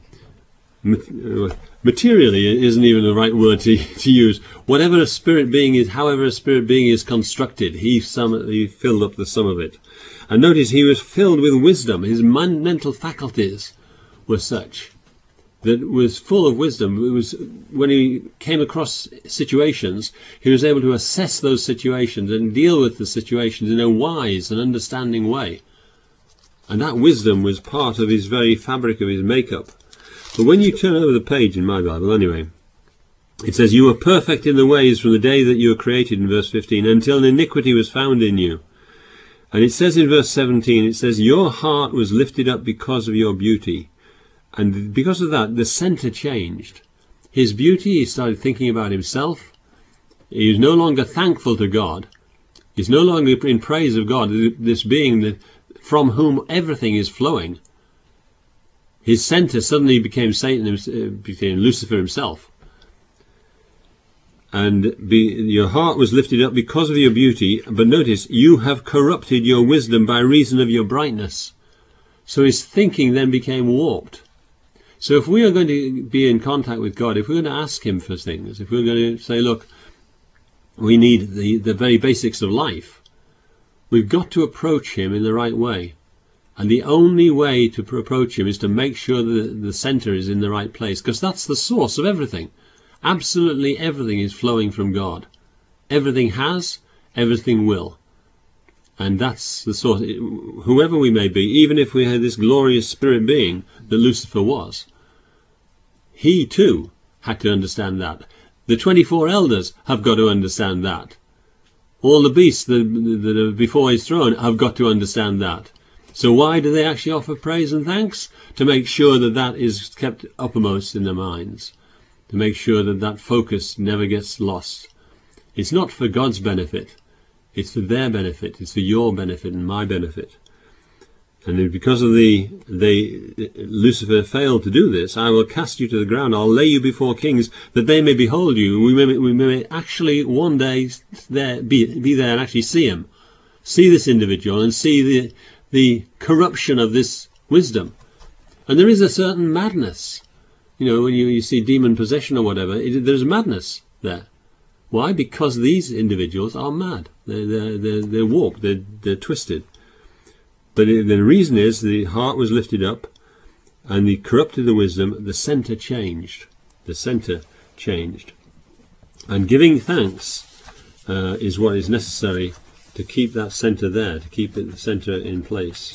materially isn't even the right word to, to use. Whatever a spirit being is, however a spirit being is constructed, he, sum, he filled up the sum of it. And notice he was filled with wisdom. His man, mental faculties were such that was full of wisdom. It was when he came across situations, he was able to assess those situations and deal with the situations in a wise and understanding way. And that wisdom was part of his very fabric of his makeup. But when you turn over the page in my Bible, anyway, it says, "You were perfect in the ways from the day that you were created," in verse fifteen, "until iniquity was found in you." And it says in verse seventeen, it says, "Your heart was lifted up because of your beauty." And because of that, the center changed. His beauty, he started thinking about himself. He was no longer thankful to God. He's no longer in praise of God, this being that from whom everything is flowing. His center suddenly became Satan, became Lucifer himself. And be, your heart was lifted up because of your beauty, but notice, you have corrupted your wisdom by reason of your brightness. So his thinking then became warped. So if we are going to be in contact with God, if we're going to ask him for things, if we're going to say, look, we need the, the very basics of life, we've got to approach him in the right way. And the only way to approach him is to make sure that the center is in the right place, because that's the source of everything. Absolutely everything is flowing from God. Everything has, everything will. And that's the source. Whoever we may be, even if we had this glorious spirit being that Lucifer was, he too had to understand that. The twenty-four elders have got to understand that. All the beasts that, that are before his throne have got to understand that. So why do they actually offer praise and thanks? To make sure that that is kept uppermost in their minds. To make sure that that focus never gets lost. It's not for God's benefit. It's for their benefit. It's for your benefit and my benefit. And because of the they Lucifer failed to do this, "I will cast you to the ground. I'll lay you before kings, that they may behold you." We may, we may actually one day there be, be there and actually see him, see this individual, and see the the corruption of this wisdom. And there is a certain madness. You know, when you, you see demon possession or whatever, it, there's madness there. Why? Because these individuals are mad. They're, they're, they're, they're warped. They're, they're twisted. But it, the reason is the heart was lifted up and he corrupted the wisdom. The center changed. The center changed. And giving thanks uh, is what is necessary to keep that center there, to keep the center in place.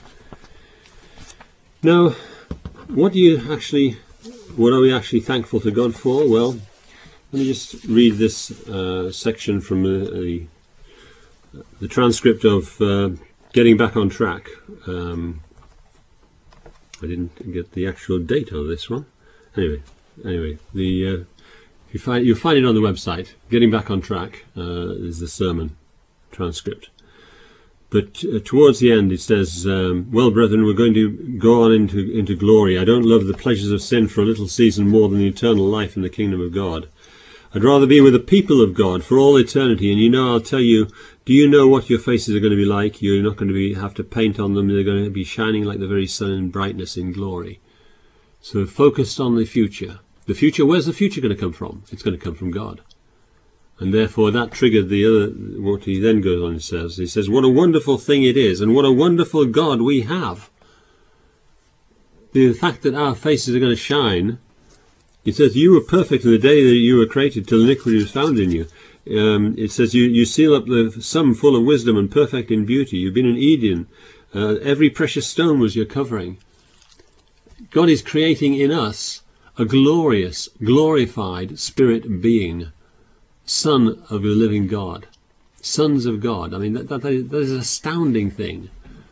Now, what do you actually, what are we actually thankful to God for? Well, let me just read this uh, section from uh, the, the transcript of uh, Getting Back on Track. Um, I didn't get the actual date of this one. Anyway, anyway, the uh, you find you'll find it on the website. Getting Back on Track uh, is the sermon transcript. But uh, towards the end it says, um, "Well, brethren, we're going to go on into into glory. I don't love the pleasures of sin for a little season more than the eternal life in the kingdom of God. I'd rather be with the people of God for all eternity. And you know, I'll tell you, do you know what your faces are going to be like? You're not going to be have to paint on them. They're going to be shining like the very sun in brightness, in glory." So focused on the future. The future, where's the future going to come from? It's going to come from God. And therefore that triggered the other, what he then goes on and says. He says, "What a wonderful thing it is, and what a wonderful God we have." The fact that our faces are going to shine. It says, "You were perfect in the day that you were created, till iniquity was found in you." Um, it says, you, you seal up the sum full of wisdom and perfect in beauty. You've been in Eden. Uh, every precious stone was your covering. God is creating in us a glorious, glorified spirit being, son of the living God, sons of God. I mean, that, that, that is an astounding thing.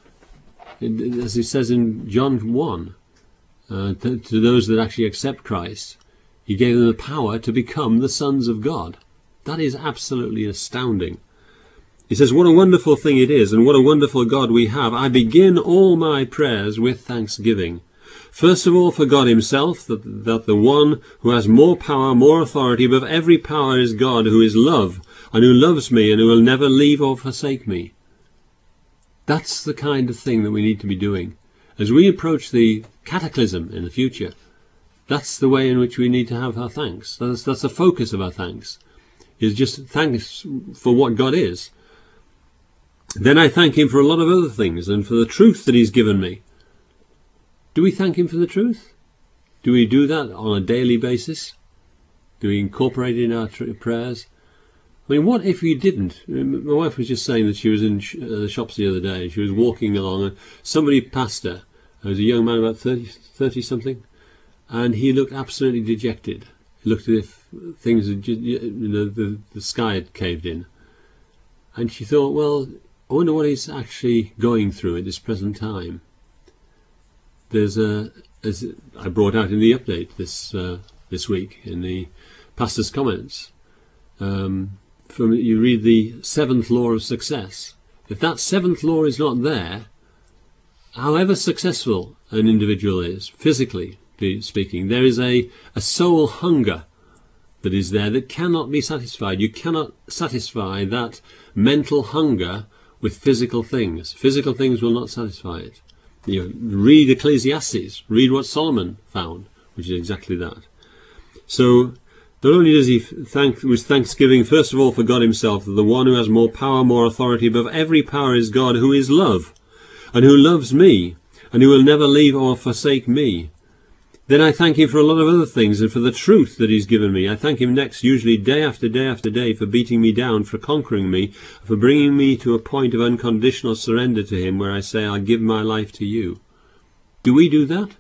It, as it says in John one, uh, to, to those that actually accept Christ, he gave them the power to become the sons of God. That is absolutely astounding. He says, what a wonderful thing it is, and what a wonderful God we have. I begin all my prayers with thanksgiving. First of all, for God himself, that, that the one who has more power, more authority above every power is God, who is love, and who loves me, and who will never leave or forsake me. That's the kind of thing that we need to be doing. As we approach the cataclysm in the future, that's the way in which we need to have our thanks. That's, that's the focus of our thanks, is just thanks for what God is. Then I thank him for a lot of other things, and for the truth that he's given me. Do we thank him for the truth? Do we do that on a daily basis? Do we incorporate it in our prayers? I mean, what if we didn't? My wife was just saying that she was in the shops the other day. She was walking along, and somebody passed her. There was a young man about thirty, thirty something, and he looked absolutely dejected. He looked as if things had, you know, the, the sky had caved in. And she thought, well, I wonder what he's actually going through at this present time. There's a, as I brought out in the update this uh, this week in the pastor's comments, um, from you read the seventh law of success. If that seventh law is not there, however successful an individual is, physically speaking, there is a, a soul hunger that is there that cannot be satisfied. You cannot satisfy that mental hunger with physical things. Physical things will not satisfy it. You know, read Ecclesiastes, read what Solomon found, which is exactly that. So not only does he thank with thanksgiving, first of all, for God himself, the one who has more power, more authority above every power is God, who is love, and who loves me, and who will never leave or forsake me. Then I thank him for a lot of other things, and for the truth that he's given me. I thank him next, usually day after day after day, for beating me down, for conquering me, for bringing me to a point of unconditional surrender to him, where I say, I give my life to you. Do we do that?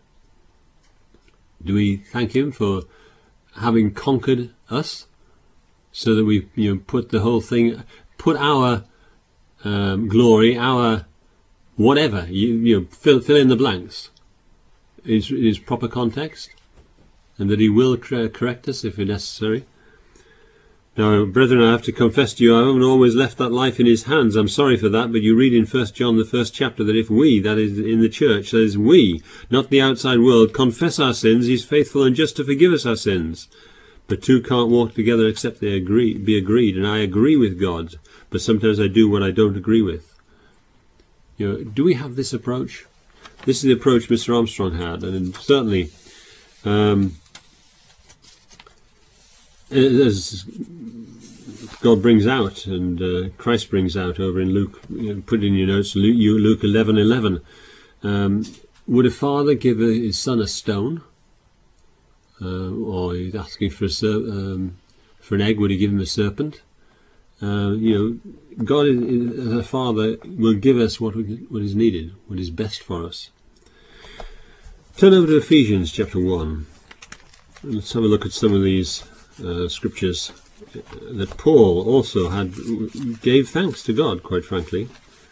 Do we thank him for having conquered us, so that we, you know, put the whole thing, put our um, glory, our whatever, you, you know, fill, fill in the blanks, Is, is proper context, and that he will correct us if necessary. Now, brethren, I have to confess to you, I haven't always left that life in his hands. I'm sorry for that, but you read in First John, the first chapter, that if we, that is in the church, that is we, not the outside world, confess our sins, he's faithful and just to forgive us our sins. But two can't walk together except they agree, be agreed, and I agree with God, but sometimes I do what I don't agree with. You know, do we have this approach? This is the approach Mister Armstrong had, and certainly, um, as God brings out, and uh, Christ brings out over in Luke, you know, put in your notes, Luke, Luke eleven eleven. Um, would a father give a, his son a stone, uh, or he's asking for a ser- um, for an egg? Would he give him a serpent? Uh, you know, God, as a father, will give us what we, what is needed, what is best for us. Turn over to Ephesians chapter one. Let's have a look at some of these uh, scriptures that Paul also had gave thanks to God, quite frankly,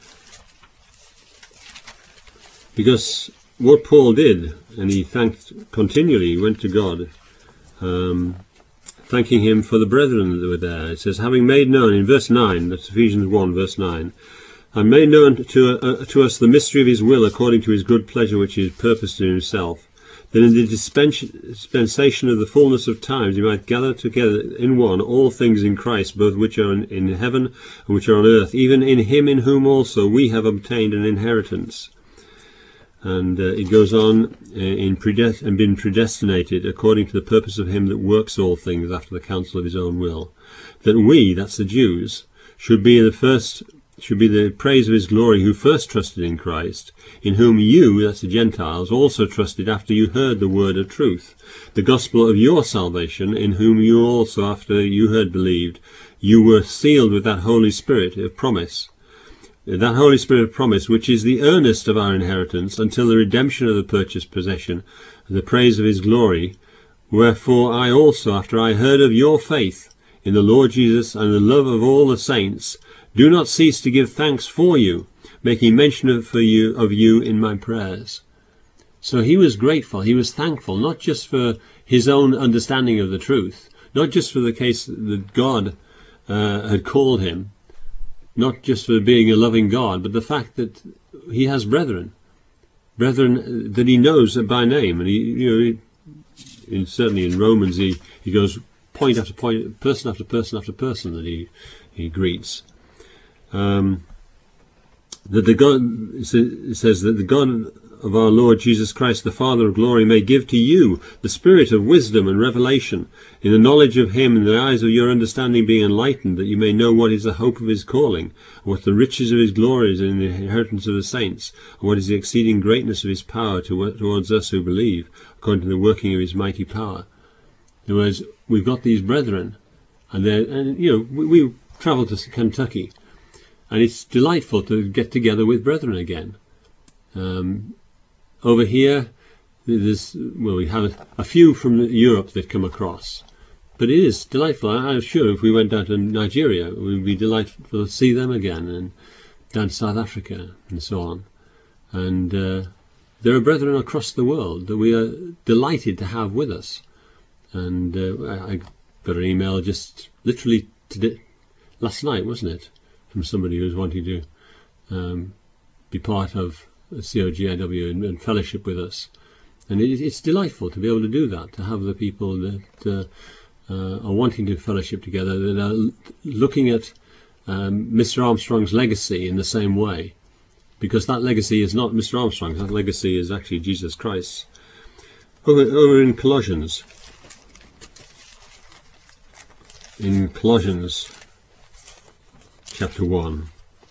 because what Paul did, and he thanked continually, he went to God, um, thanking him for the brethren that were there. It says, having made known, in verse nine, that's Ephesians one, verse nine, and made known to, uh, to us the mystery of his will, according to his good pleasure, which he has purposed in himself, that in the dispensation of the fullness of times he might gather together in one all things in Christ, both which are in, in heaven and which are on earth, even in him in whom also we have obtained an inheritance. And uh, it goes on, uh, in predest- and been predestinated according to the purpose of him that works all things after the counsel of his own will, that we, that's the Jews, should be the first, should be the praise of his glory, who first trusted in Christ, in whom you, that's the Gentiles, also trusted after you heard the word of truth, the gospel of your salvation, in whom you also, after you heard believed, you were sealed with that Holy Spirit of promise, that Holy Spirit of promise, which is the earnest of our inheritance until the redemption of the purchased possession, and the praise of his glory. Wherefore I also, after I heard of your faith in the Lord Jesus and the love of all the saints, do not cease to give thanks for you, making mention of, for you, of you in my prayers. So he was grateful, he was thankful, not just for his own understanding of the truth, not just for the case that God uh, had called him, not just for being a loving God, but the fact that he has brethren, brethren that he knows by name. And he, you know, he, in, certainly in Romans, he, he goes point after point, person after person after person that he he greets. Um, that the God, it says that the God of our Lord Jesus Christ, the Father of glory, may give to you the spirit of wisdom and revelation, in the knowledge of him, and the eyes of your understanding being enlightened, that you may know what is the hope of his calling, and what the riches of his glory is in the inheritance of the saints, and what is the exceeding greatness of his power to, towards us who believe, according to the working of his mighty power. In other words, we've got these brethren, and they're, and you know, we, we travel to Kentucky, and it's delightful to get together with brethren again. Um, Over here, there's, well, we have a few from Europe that come across. But it is delightful. I'm sure if we went down to Nigeria, it would be delightful to see them again, and down to South Africa, and so on. And uh, there are brethren across the world that we are delighted to have with us. And uh, I got an email just literally today, last night, wasn't it, from somebody who was wanting to um, be part of C O G I W and, and fellowship with us, and it, it's delightful to be able to do that, to have the people that uh, uh, are wanting to fellowship together, that are looking at um, Mister Armstrong's legacy in the same way, because that legacy is not Mister Armstrong's, that legacy is actually Jesus Christ's. Over, over in Colossians, in Colossians chapter one.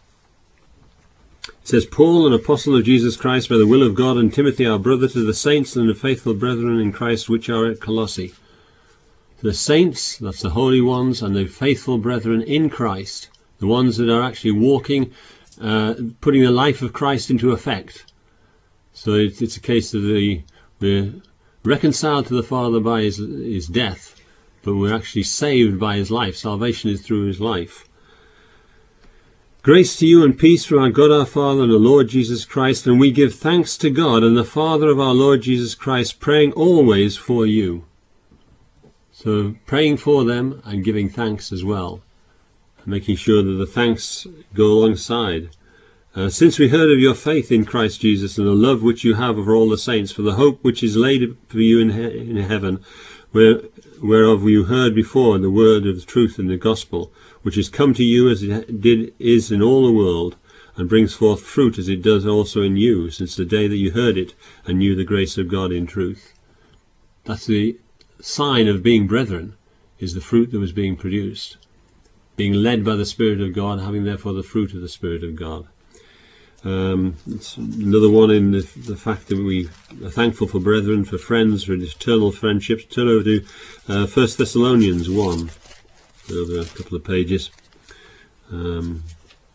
It says, Paul, an apostle of Jesus Christ, by the will of God, and Timothy, our brother, to the saints and the faithful brethren in Christ which are at Colossae. To the saints, that's the holy ones, and the faithful brethren in Christ, the ones that are actually walking, uh, putting the life of Christ into effect. So it, it's a case of the we're reconciled to the Father by his, his death, but we're actually saved by his life. Salvation is through his life. Grace to you and peace from our God our Father and the Lord Jesus Christ, and we give thanks to God and the Father of our Lord Jesus Christ, praying always for you. So praying for them and giving thanks as well, making sure that the thanks go alongside. Uh, since we heard of your faith in Christ Jesus and the love which you have for all the saints, for the hope which is laid for you in, he in heaven, where, whereof you heard before the word of the truth in the gospel, which is come to you as it did is in all the world, and brings forth fruit as it does also in you, since the day that you heard it and knew the grace of God in truth. That's the sign of being brethren, is the fruit that was being produced, being led by the Spirit of God, having therefore the fruit of the Spirit of God. Um, it's another one in the, the fact that we are thankful for brethren, for friends, for eternal friendships. Turn over to uh, First Thessalonians one. Over a couple of pages. Um,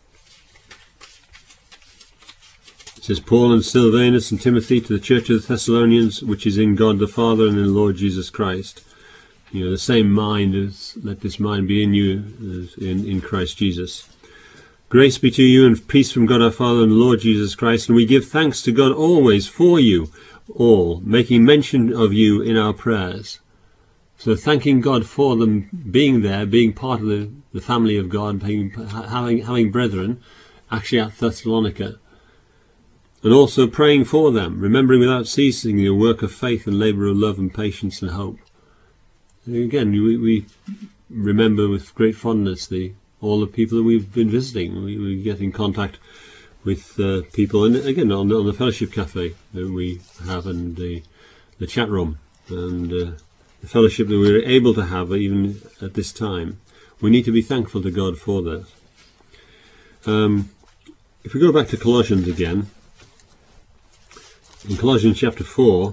it says, Paul and Silvanus and Timothy to the church of the Thessalonians, which is in God the Father and in the Lord Jesus Christ. You know, the same mind as, let this mind be in you as in, in Christ Jesus. Grace be to you and peace from God our Father and the Lord Jesus Christ, and we give thanks to God always for you all, making mention of you in our prayers. So thanking God for them being there, being part of the, the family of God, being, having, having brethren, actually at Thessalonica. And also praying for them, remembering without ceasing your work of faith and labour of love and patience and hope. And again, we, we remember with great fondness the all the people that we've been visiting. We, we get in contact with uh, people, and again on, on the Fellowship Cafe that we have, and the, the chat room, and uh, the fellowship that we're able to have even at this time. We need to be thankful to God for that. Um, if we go back to Colossians again, in Colossians chapter four,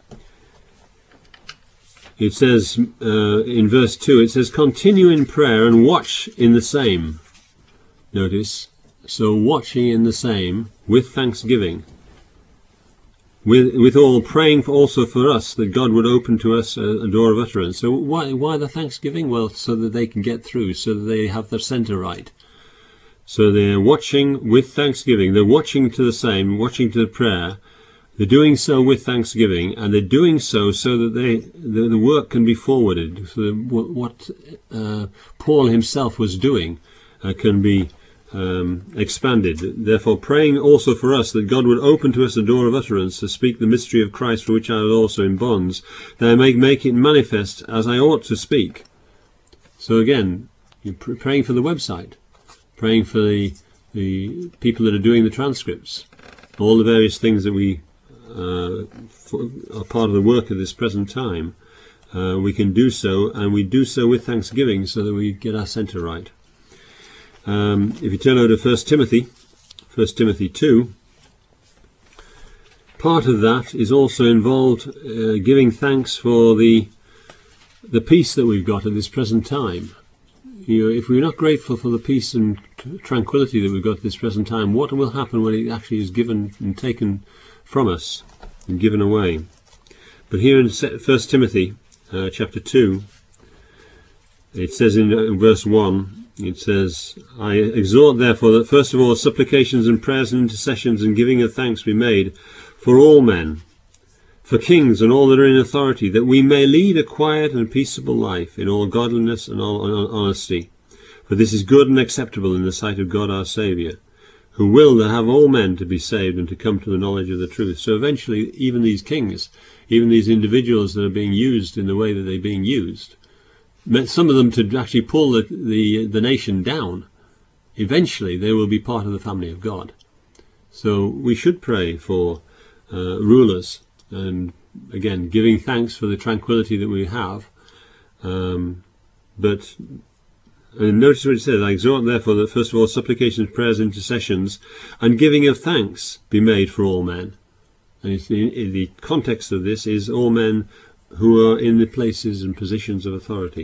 it says uh, in verse two, it says, continue in prayer and watch in the same. Notice, So watching in the same with thanksgiving, with with all praying for also for us that God would open to us a, a door of utterance. So why why the thanksgiving? Well, so that they can get through, so that they have their centre right. So they're watching with thanksgiving. They're watching to the same, watching to the prayer. They're doing so with thanksgiving, and they're doing so so that they the, the work can be forwarded. So what uh, Paul himself was doing uh, can be um, expanded. Therefore, praying also for us that God would open to us a door of utterance to speak the mystery of Christ, for which I was also in bonds, that I may make it manifest as I ought to speak. So again, you're pr- praying for the website, praying for the the people that are doing the transcripts, all the various things that we Uh, are part of the work of this present time. Uh, we can do so, and we do so with thanksgiving, so that we get our centre right. Um, if you turn over to First Timothy, First Timothy two, part of that is also involved uh, giving thanks for the the peace that we've got at this present time. You know, if we're not grateful for the peace and tranquility that we've got at this present time, what will happen when it actually is given and taken from us and given away? But here in First Timothy uh, chapter two, it says in uh, verse one, it says, I exhort therefore that first of all supplications and prayers and intercessions and giving of thanks be made for all men, for kings and all that are in authority, that we may lead a quiet and peaceable life in all godliness and all honesty. For this is good and acceptable in the sight of God our Saviour, who will have all men to be saved and to come to the knowledge of the truth. So eventually, even these kings, even these individuals that are being used in the way that they're being used, some of them to actually pull the, the, the nation down, eventually they will be part of the family of God. So we should pray for uh, rulers, and again, giving thanks for the tranquility that we have. Um, but And notice what it says, I exhort therefore that first of all supplications, prayers, intercessions, and giving of thanks be made for all men. And it's the, the context of this is all men who are in the places and positions of authority.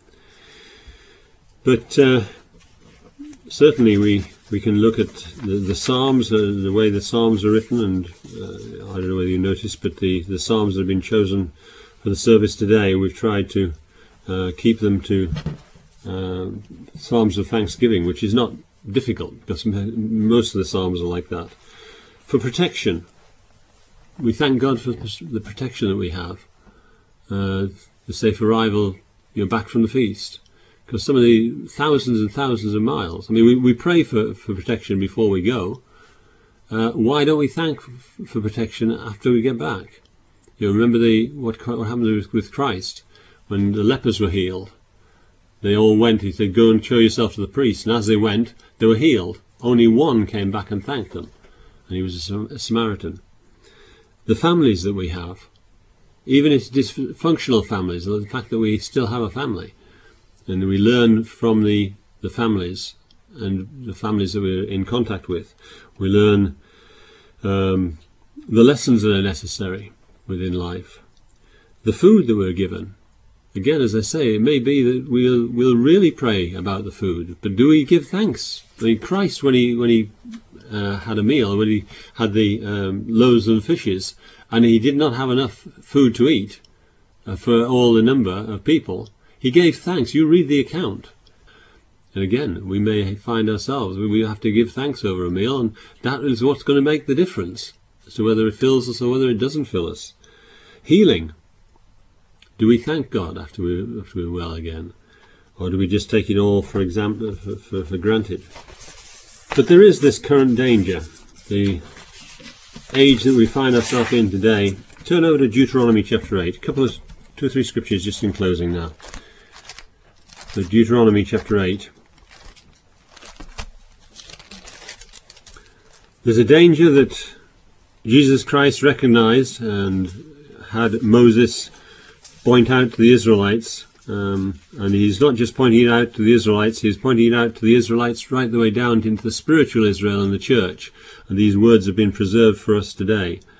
But uh, certainly we, we can look at the, the Psalms, uh, the way the Psalms are written, and uh, I don't know whether you noticed, but the, the Psalms that have been chosen for the service today, we've tried to uh, keep them to Uh, Psalms of thanksgiving, which is not difficult because most of the Psalms are like that. For protection, we thank God for the protection that we have, uh, the safe arrival, you know, back from the feast, because some of the thousands and thousands of miles. I mean, we, we pray for, for protection before we go. Uh, why don't we thank for protection after we get back? You know, remember the what, what happened with, with Christ when the lepers were healed. They all went, he said, go and show yourself to the priest. And as they went, they were healed. Only one came back and thanked them. And he was a, a Samaritan. The families that we have, even if dysfunctional families, the fact that we still have a family. And we learn from the, the families and the families that we're in contact with. We learn um, the lessons that are necessary within life. The food that we're given. Again, as I say, it may be that we'll we'll really pray about the food, but do we give thanks? I mean, Christ, when he when he uh, had a meal, when he had the um, loaves and fishes, and he did not have enough food to eat uh, for all the number of people, he gave thanks. You read the account, and again, we may find ourselves we have to give thanks over a meal, and that is what's going to make the difference as to whether it fills us or whether it doesn't fill us. Healing. Do we thank God after, we, after we're well again? Or do we just take it all for example for, for, for granted? But there is this current danger, the age that we find ourselves in today. Turn over to Deuteronomy chapter eight. A couple of two or three scriptures just in closing now. So Deuteronomy chapter eight. There's a danger that Jesus Christ recognized and had Moses point out to the Israelites, um, and he's not just pointing it out to the Israelites, he's pointing it out to the Israelites right the way down into the spiritual Israel and the church, and these words have been preserved for us today.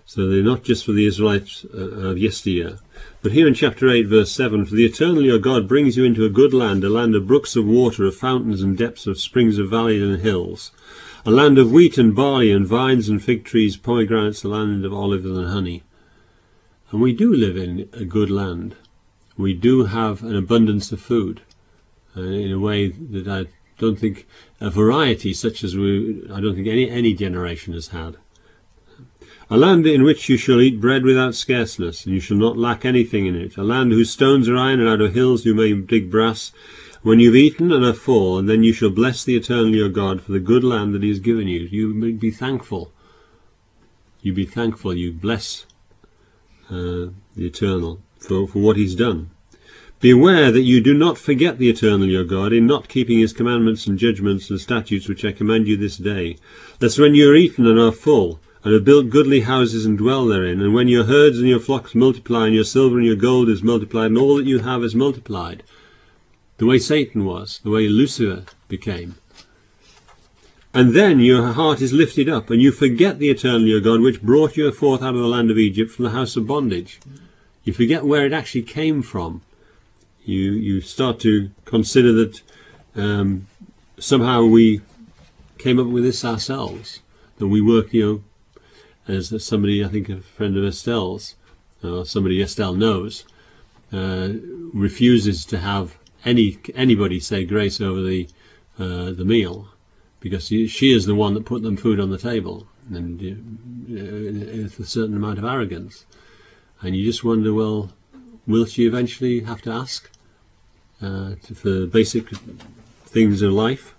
So they're not just for the Israelites uh, of yesteryear. But here in chapter eight, verse seven, for the eternal your God brings you into a good land, a land of brooks of water, of fountains and depths, of springs of valleys and hills, a land of wheat and barley and vines and fig trees, pomegranates, a land of olives and honey. And we do live in a good land. We do have an abundance of food, uh, in a way that I don't think a variety such as we, I don't think any, any generation has had. A land in which you shall eat bread without scarceness, and you shall not lack anything in it. A land whose stones are iron, and out of hills you may dig brass. When you've eaten and are full, and then you shall bless the eternal your God for the good land that he has given you. You may be thankful. You be thankful. You bless uh, the eternal for, for what he's done. Beware that you do not forget the eternal your God in not keeping his commandments and judgments and statutes which I command you this day. Lest when you are eaten and are full, and have built goodly houses and dwell therein, and when your herds and your flocks multiply, and your silver and your gold is multiplied, and all that you have is multiplied, the way Satan was, the way Lucifer became. And then your heart is lifted up, and you forget the eternal your God, which brought you forth out of the land of Egypt from the house of bondage. You forget where it actually came from. You you start to consider that um, somehow we came up with this ourselves, that we work, you know, as somebody, I think a friend of Estelle's, or somebody Estelle knows, uh, refuses to have any anybody say grace over the uh, the meal, because she, she is the one that put them food on the table, and uh, with a certain amount of arrogance. And you just wonder, well, will she eventually have to ask uh, to, for basic things of life?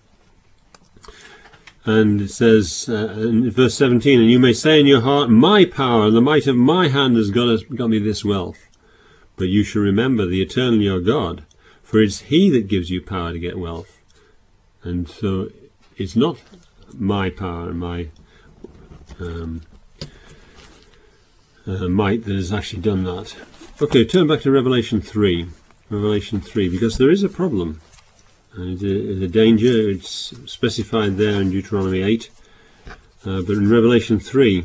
And it says uh, in verse seventeen, and you may say in your heart, my power and the might of my hand has got, us, got me this wealth. But you shall remember the eternal your God, for it's he that gives you power to get wealth. And so it's not my power and my um, uh, might that has actually done that. Okay, turn back to Revelation three. Revelation three, because there is a problem. And it's a danger. It's specified there in Deuteronomy eight. Uh, but in Revelation three,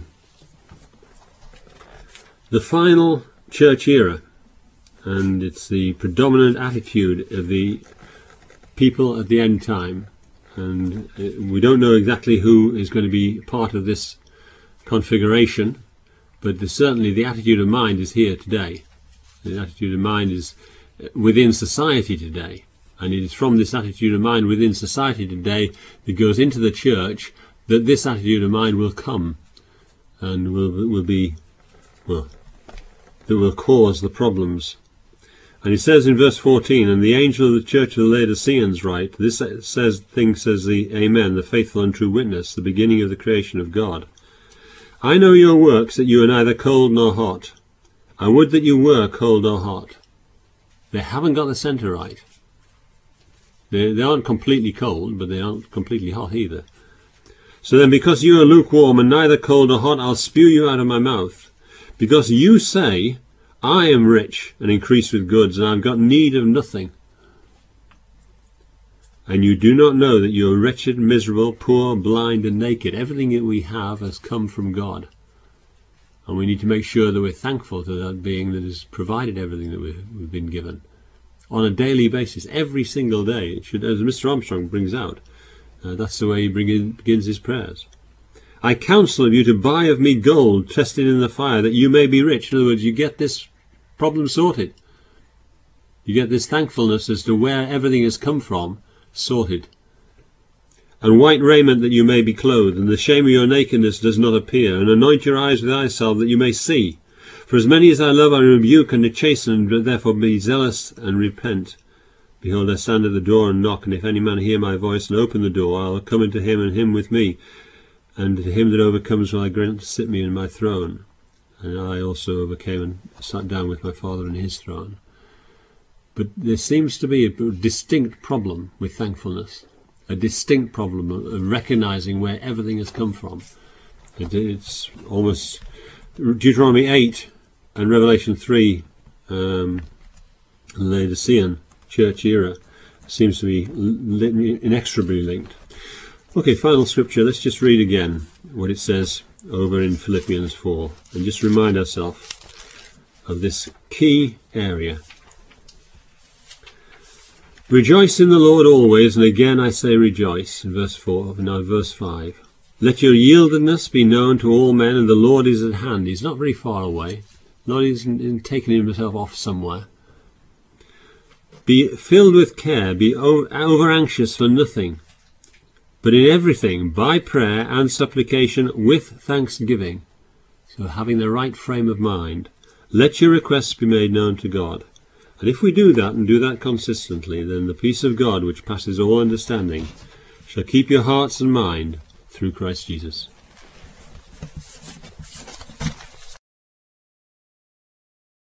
the final church era, and it's the predominant attitude of the people at the end time. And we don't know exactly who is going to be part of this configuration, but the, certainly the attitude of mind is here today. The attitude of mind is within society today. And it is from this attitude of mind within society today that goes into the church that this attitude of mind will come and will will be, well, that will cause the problems. And it says in verse fourteen, and the angel of the church of the Laodiceans write, this says thing says the Amen, the faithful and true witness, the beginning of the creation of God. I know your works, that you are neither cold nor hot. I would that you were cold or hot. They haven't got the centre right. They, they aren't completely cold, but they aren't completely hot either. So then, because you are lukewarm and neither cold nor hot, I'll spew you out of my mouth. Because you say, I am rich and increase with goods, and I've got need of nothing. And you do not know that you are wretched, miserable, poor, blind, and naked. Everything that we have has come from God. And we need to make sure that we're thankful to that being that has provided everything that we've, we've been given. On a daily basis, every single day. It should, as Mister Armstrong brings out, uh, that's the way he bring in, begins his prayers. I counsel of you to buy of me gold tested in the fire, that you may be rich. In other words, you get this problem sorted. You get this thankfulness as to where everything has come from sorted. And white raiment, that you may be clothed, and the shame of your nakedness does not appear. And anoint your eyes with eye salve, that you may see. For as many as I love I rebuke and chasten, but therefore be zealous and repent. Behold, I stand at the door and knock, and if any man hear my voice and open the door, I will come unto him, and him with me. And to him that overcomes will I grant to sit me in my throne. And I also overcame and sat down with my Father in his throne. But there seems to be a distinct problem with thankfulness. A distinct problem of recognizing where everything has come from. It, it's almost Deuteronomy eight and Revelation three, um, Laodicean church era, seems to be li inexorably linked. Okay, final scripture. Let's just read again what it says over in Philippians four, and just remind ourselves of this key area. Rejoice in the Lord always, and again I say rejoice, in verse four, now verse five. Let your yieldedness be known to all men, and the Lord is at hand. He's not very far away. The Lord isn't taking himself off somewhere. Be filled with care, be over anxious for nothing, but in everything, by prayer and supplication with thanksgiving. So having the right frame of mind, let your requests be made known to God. And if we do that, and do that consistently, then the peace of God, which passes all understanding, shall keep your hearts and mind through Christ Jesus.